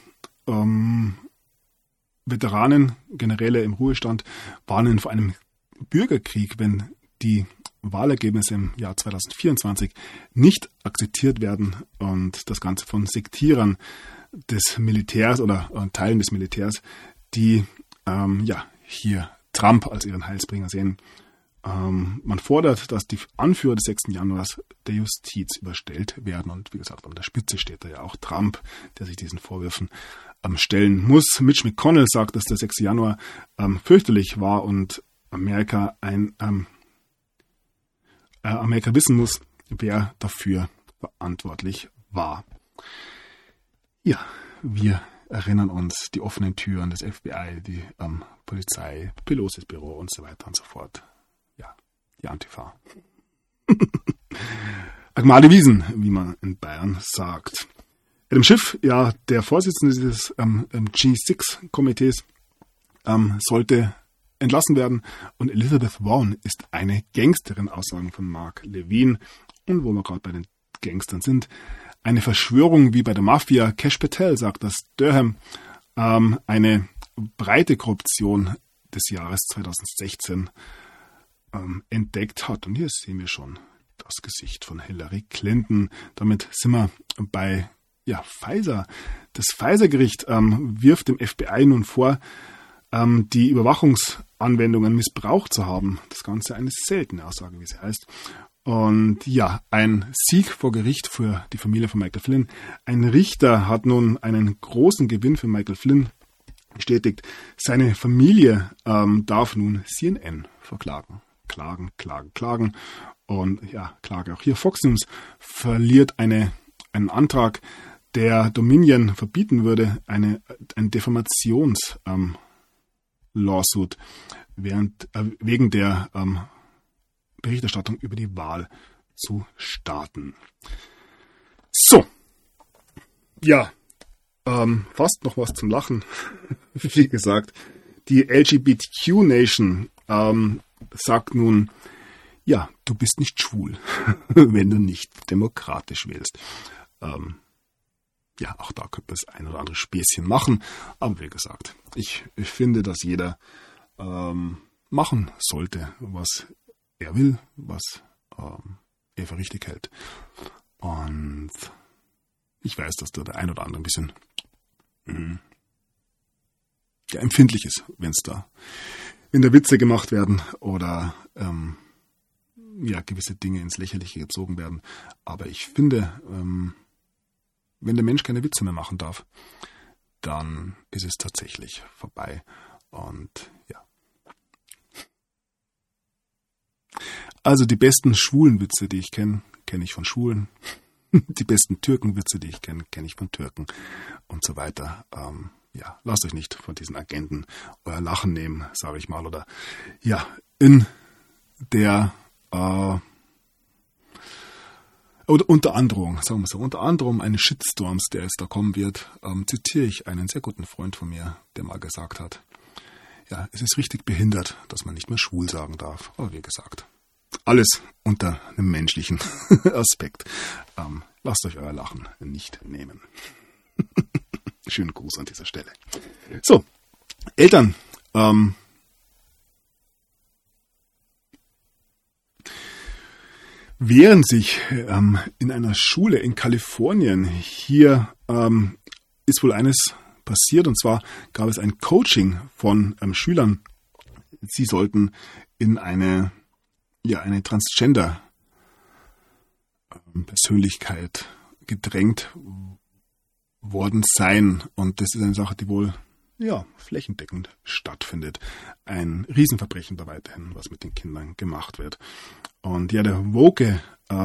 Veteranen, Generäle im Ruhestand, warnen vor einem Bürgerkrieg, wenn die Wahlergebnisse im Jahr 2024 nicht akzeptiert werden und das Ganze von Sektierern des Militärs oder Teilen des Militärs, die hier Trump als ihren Heilsbringer sehen. Man fordert, dass die Anführer des 6. Januars der Justiz überstellt werden. Und wie gesagt, an der Spitze steht da ja auch Trump, der sich diesen Vorwürfen stellen muss. Mitch McConnell sagt, dass der 6. Januar fürchterlich war und Amerika wissen muss, wer dafür verantwortlich war. Ja, wir erinnern uns, die offenen Türen des FBI, die Polizei, Pelosi's Büro und so weiter und so fort. Ja, die Antifa. Agmade Wiesen, wie man in Bayern sagt. Adam Schiff, ja, der Vorsitzende dieses G6-Komitees, sollte entlassen werden. Und Elizabeth Vaughn ist eine Gangsterin, Aussagen von Mark Levine. Und wo wir gerade bei den Gangstern sind, eine Verschwörung wie bei der Mafia. Cash Patel sagt, dass Durham eine breite Korruption des Jahres 2016 entdeckt hat. Und hier sehen wir schon das Gesicht von Hillary Clinton. Damit sind wir bei Pfizer. Das Pfizer-Gericht wirft dem FBI nun vor, die Überwachungsanwendungen missbraucht zu haben. Das Ganze eine seltene Aussage, wie sie heißt. Und ja, ein Sieg vor Gericht für die Familie von Michael Flynn. Ein Richter hat nun einen großen Gewinn für Michael Flynn bestätigt. Seine Familie darf nun CNN verklagen. Klagen. Und ja, Klage auch hier. Fox News verliert einen Antrag, der Dominion verbieten würde, ein Defamations-Lawsuit wegen der Berichterstattung über die Wahl zu starten. So. Ja. fast noch was zum Lachen. Wie gesagt, die LGBTQ Nation sagt nun, ja, du bist nicht schwul, wenn du nicht demokratisch wählst. Ja, auch da könnte man das ein oder andere Späßchen machen. Aber wie gesagt, ich finde, dass jeder machen sollte, was er will, was er für richtig hält. Und ich weiß, dass da der ein oder andere ein bisschen empfindlich ist, wenn da Witze gemacht werden oder gewisse Dinge ins Lächerliche gezogen werden. Aber ich finde, wenn der Mensch keine Witze mehr machen darf, dann ist es tatsächlich vorbei. Und ja. Also die besten schwulen Witze, die ich kenne ich von Schwulen. Die besten Türkenwitze, die ich kenne ich von Türken und so weiter. Lasst euch nicht von diesen Agenten euer Lachen nehmen, sage ich mal. Oder ja, in der oder unter Androhung, sagen wir so, unter Androhung eines Shitstorms, der jetzt da kommen wird, zitiere ich einen sehr guten Freund von mir, der mal gesagt hat, ja, es ist richtig behindert, dass man nicht mehr schwul sagen darf. Aber wie gesagt, alles unter einem menschlichen Aspekt. Lasst euch euer Lachen nicht nehmen. Schönen Gruß an dieser Stelle. So, Eltern, während sich in einer Schule in Kalifornien hier ist wohl eines passiert, und zwar gab es ein Coaching von Schülern. Sie sollten in eine Transgender-Persönlichkeit gedrängt worden sein. Und das ist eine Sache, die wohl flächendeckend stattfindet. Ein Riesenverbrechen da weiterhin, was mit den Kindern gemacht wird. Und ja, der Woke,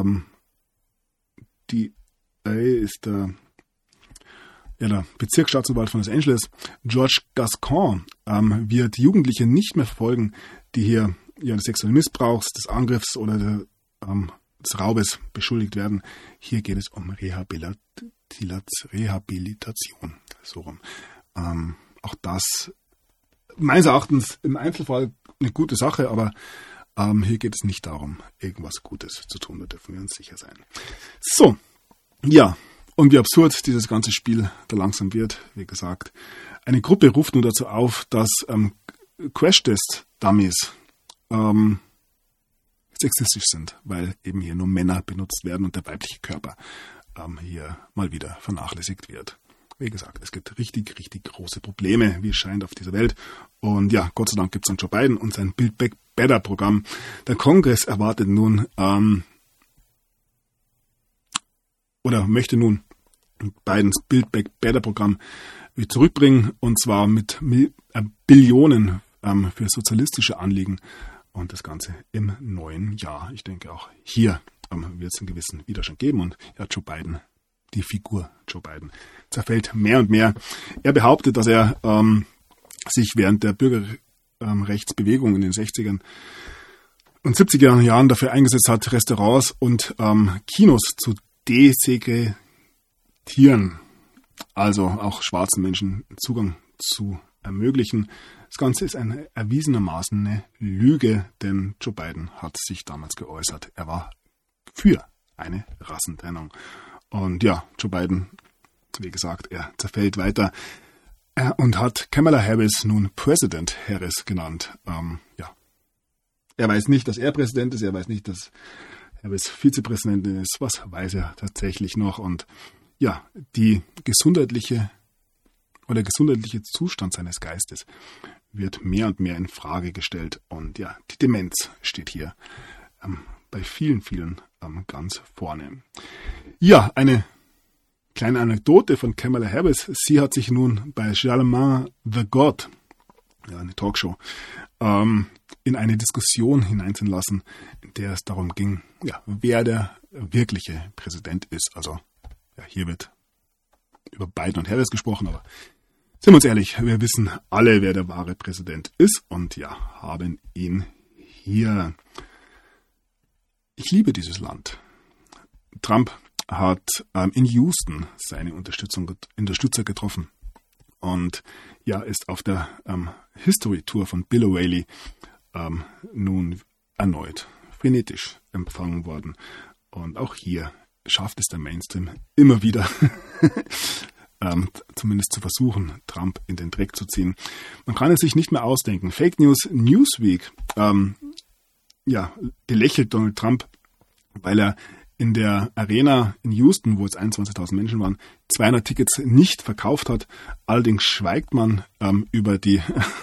ist der Bezirksstaatsanwalt von Los Angeles, George Gascon, wird Jugendliche nicht mehr verfolgen, die hier des sexuellen Missbrauchs, des Angriffs oder des Raubes beschuldigt werden. Hier geht es um Rehabilitation. So rum. Auch das meines Erachtens im Einzelfall eine gute Sache, aber hier geht es nicht darum, irgendwas Gutes zu tun, da dürfen wir uns sicher sein. So, ja, und wie absurd dieses ganze Spiel da langsam wird, wie gesagt. Eine Gruppe ruft nun dazu auf, dass Crash-Test-Dummies sexistisch sind, weil eben hier nur Männer benutzt werden und der weibliche Körper hier mal wieder vernachlässigt wird. Wie gesagt, es gibt richtig, richtig große Probleme, wie es scheint, auf dieser Welt. Und ja, Gott sei Dank gibt es dann Joe Biden und sein Build Back Better Programm. Der Kongress erwartet nun möchte nun Bidens Build Back Better Programm wieder zurückbringen, und zwar mit Billionen für sozialistische Anliegen und das Ganze im neuen Jahr. Ich denke, auch hier wird es einen gewissen Widerstand geben, und ja, Joe Biden, die Figur Joe Biden, zerfällt mehr und mehr. Er behauptet, dass er sich während der Bürgerrechtsbewegung in den 60ern und 70er Jahren dafür eingesetzt hat, Restaurants und Kinos zu desekretieren, also auch schwarzen Menschen Zugang zu ermöglichen. Das Ganze ist erwiesenermaßen eine Lüge, denn Joe Biden hat sich damals geäußert. Er war für eine Rassentrennung. Und ja, Joe Biden, wie gesagt, er zerfällt weiter und hat Kamala Harris nun President Harris genannt. Er weiß nicht, dass er Präsident ist, er weiß nicht, dass Harris Vizepräsidentin ist. Was weiß er tatsächlich noch? Und ja, der gesundheitliche Zustand seines Geistes wird mehr und mehr in Frage gestellt. Und ja, die Demenz steht hier bei vielen, vielen ganz vorne. Ja, eine kleine Anekdote von Kamala Harris. Sie hat sich nun bei Charlemagne the God, eine Talkshow, in eine Diskussion hineinziehen lassen, in der es darum ging, wer der wirkliche Präsident ist. Also hier wird über Biden und Harris gesprochen, aber sind wir uns ehrlich, wir wissen alle, wer der wahre Präsident ist, und haben ihn hier. Ich liebe dieses Land. Trump hat in Houston seine Unterstützer getroffen und ja, ist auf der History-Tour von Bill O'Reilly nun erneut frenetisch empfangen worden. Und auch hier schafft es der Mainstream immer wieder, zumindest zu versuchen, Trump in den Dreck zu ziehen. Man kann es sich nicht mehr ausdenken. Fake News Newsweek belächelt Donald Trump, weil er in der Arena in Houston, wo es 21.000 Menschen waren, 200 Tickets nicht verkauft hat. Allerdings schweigt man über die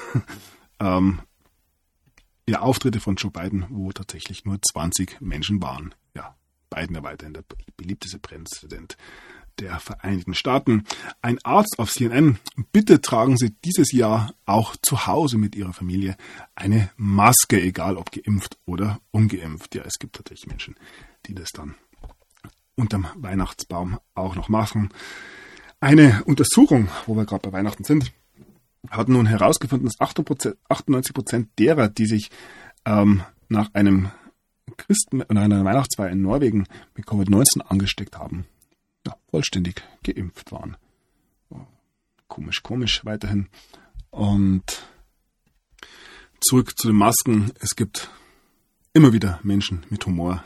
Auftritte von Joe Biden, wo tatsächlich nur 20 Menschen waren. Ja, Biden ja weiterhin der beliebteste Präsident der Vereinigten Staaten. Ein Arzt auf CNN: Bitte tragen Sie dieses Jahr auch zu Hause mit Ihrer Familie eine Maske, egal ob geimpft oder ungeimpft. Ja, es gibt tatsächlich Menschen, die das dann unterm Weihnachtsbaum auch noch machen. Eine Untersuchung, wo wir gerade bei Weihnachten sind, hat nun herausgefunden, dass 98% derer, die sich nach einer Weihnachtsfeier in Norwegen mit Covid-19 angesteckt haben, vollständig geimpft waren. Komisch weiterhin. Und zurück zu den Masken. Es gibt immer wieder Menschen mit Humor.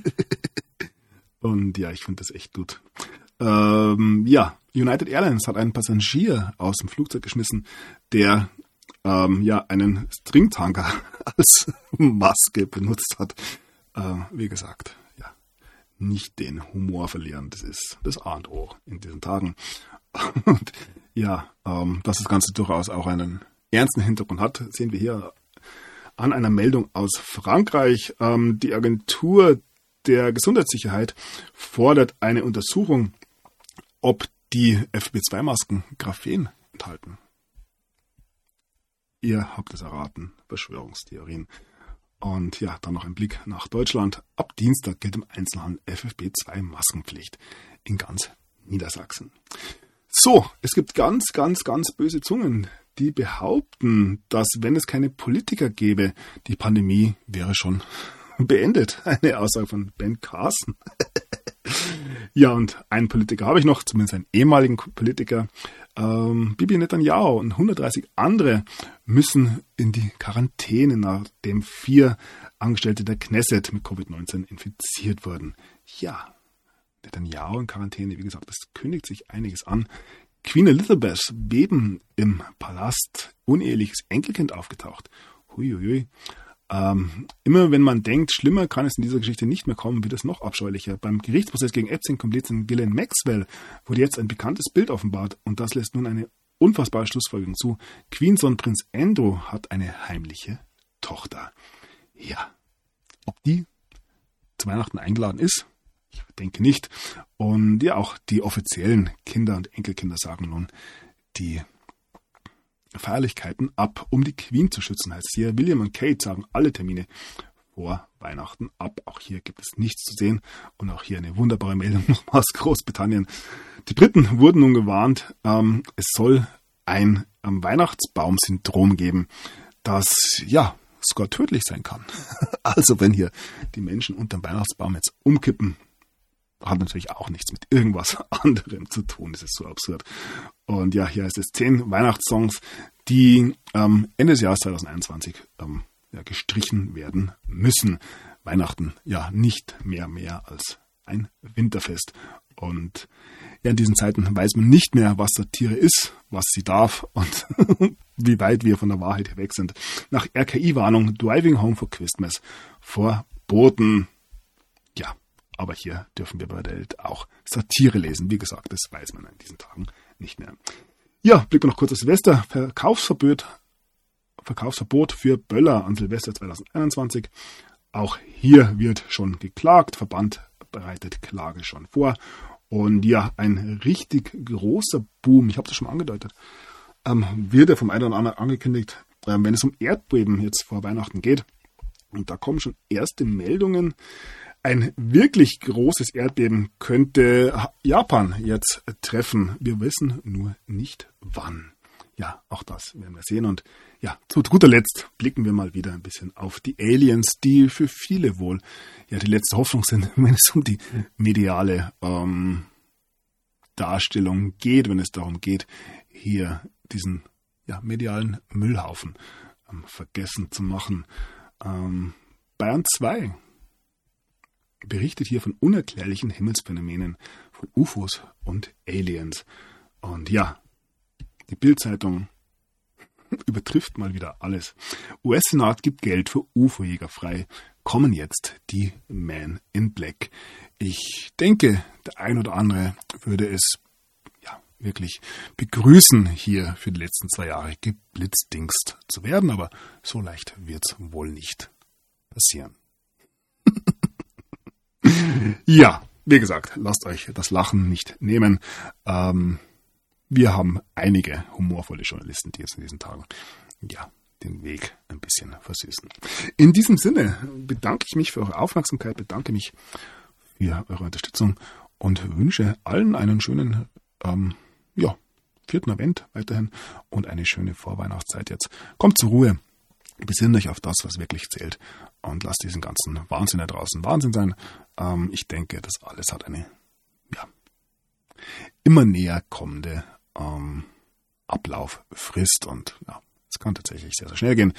Und ja, ich finde das echt gut. United Airlines hat einen Passagier aus dem Flugzeug geschmissen, der einen Stringtanker als Maske benutzt hat. Wie gesagt, nicht den Humor verlieren. Das ist das A und O in diesen Tagen. Und dass das Ganze durchaus auch einen ernsten Hintergrund hat, sehen wir hier an einer Meldung aus Frankreich. Die Agentur der Gesundheitssicherheit fordert eine Untersuchung, ob die FFP2-Masken Graphen enthalten. Ihr habt es erraten, Verschwörungstheorien. Und ja, dann noch ein Blick nach Deutschland. Ab Dienstag gilt im Einzelhandel FFP2-Maskenpflicht in ganz Niedersachsen. So, es gibt ganz böse Zungen, die behaupten, dass wenn es keine Politiker gäbe, die Pandemie wäre schon beendet. Eine Aussage von Ben Carson. Ja, und einen Politiker habe ich noch, zumindest einen ehemaligen Politiker. Bibi Netanyahu und 130 andere müssen in die Quarantäne, nachdem 4 Angestellte der Knesset mit Covid-19 infiziert wurden. Ja, Netanyahu in Quarantäne, wie gesagt, das kündigt sich einiges an. Queen Elizabeth Beben im Palast, uneheliches Enkelkind aufgetaucht. Huiuiui. Immer wenn man denkt, schlimmer kann es in dieser Geschichte nicht mehr kommen, wird es noch abscheulicher. Beim Gerichtsprozess gegen Epstein-Komplizin Ghislaine Maxwell wurde jetzt ein bekanntes Bild offenbart und das lässt nun eine unfassbare Schlussfolgerung zu. Queensohn Prinz Andrew hat eine heimliche Tochter. Ja, ob die zu Weihnachten eingeladen ist? Ich denke nicht. Und ja, auch die offiziellen Kinder und Enkelkinder sagen nun, die Feierlichkeiten ab, um die Queen zu schützen, heißt es hier. William und Kate sagen alle Termine vor Weihnachten ab. Auch hier gibt es nichts zu sehen. Und auch hier eine wunderbare Meldung aus Großbritannien. Die Briten wurden nun gewarnt, es soll ein Weihnachtsbaum-Syndrom geben, das sogar tödlich sein kann. Also wenn hier die Menschen unter dem Weihnachtsbaum jetzt umkippen, hat natürlich auch nichts mit irgendwas anderem zu tun. Das ist so absurd. Und ja, hier heißt es 10 Weihnachtssongs, die Ende des Jahres 2021 gestrichen werden müssen. Weihnachten nicht mehr als ein Winterfest. Und in diesen Zeiten weiß man nicht mehr, was Satire ist, was sie darf und wie weit wir von der Wahrheit weg sind. Nach RKI-Warnung Driving Home for Christmas verboten. Ja, aber hier dürfen wir bei der Welt auch Satire lesen. Wie gesagt, das weiß man in diesen Tagen nicht mehr. Ja, blicken wir noch kurz auf Silvester. Verkaufsverbot für Böller an Silvester 2021. Auch hier wird schon geklagt. Verband bereitet Klage schon vor. Und ja, ein richtig großer Boom, ich habe das schon mal angedeutet, wird ja vom einen oder anderen angekündigt, wenn es um Erdbeben jetzt vor Weihnachten geht. Und da kommen schon erste Meldungen. Ein wirklich großes Erdbeben könnte Japan jetzt treffen. Wir wissen nur nicht wann. ja, auch das werden wir sehen. Und ja, zu guter Letzt blicken wir mal wieder ein bisschen auf die Aliens, die für viele wohl ja die letzte Hoffnung sind, wenn es um die mediale Darstellung geht, wenn es darum geht, hier diesen medialen Müllhaufen vergessen zu machen. Bayern 2 berichtet hier von unerklärlichen Himmelsphänomenen, von UFOs und Aliens. Und ja, die Bild-Zeitung übertrifft mal wieder alles. US-Senat gibt Geld für UFO-Jäger frei. Kommen jetzt die Men in Black. Ich denke, der ein oder andere würde es wirklich begrüßen, hier für die letzten 2 Jahre geblitzdingst zu werden, aber so leicht wird es wohl nicht passieren. Ja, wie gesagt, lasst euch das Lachen nicht nehmen. Wir haben einige humorvolle Journalisten, die jetzt in diesen Tagen den Weg ein bisschen versüßen. In diesem Sinne bedanke ich mich für eure Aufmerksamkeit, bedanke mich für eure Unterstützung und wünsche allen einen schönen 4. Advent weiterhin und eine schöne Vorweihnachtszeit jetzt. Kommt zur Ruhe, besinnt euch auf das, was wirklich zählt und lasst diesen ganzen Wahnsinn da draußen Wahnsinn sein. Ich denke, das alles hat eine immer näher kommende Ablauffrist und es kann tatsächlich sehr, sehr schnell gehen.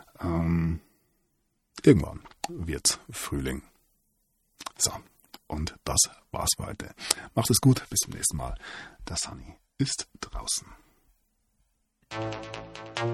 Irgendwann wird's Frühling. So, und das war's für heute. Macht es gut, bis zum nächsten Mal. Der Sunny ist draußen.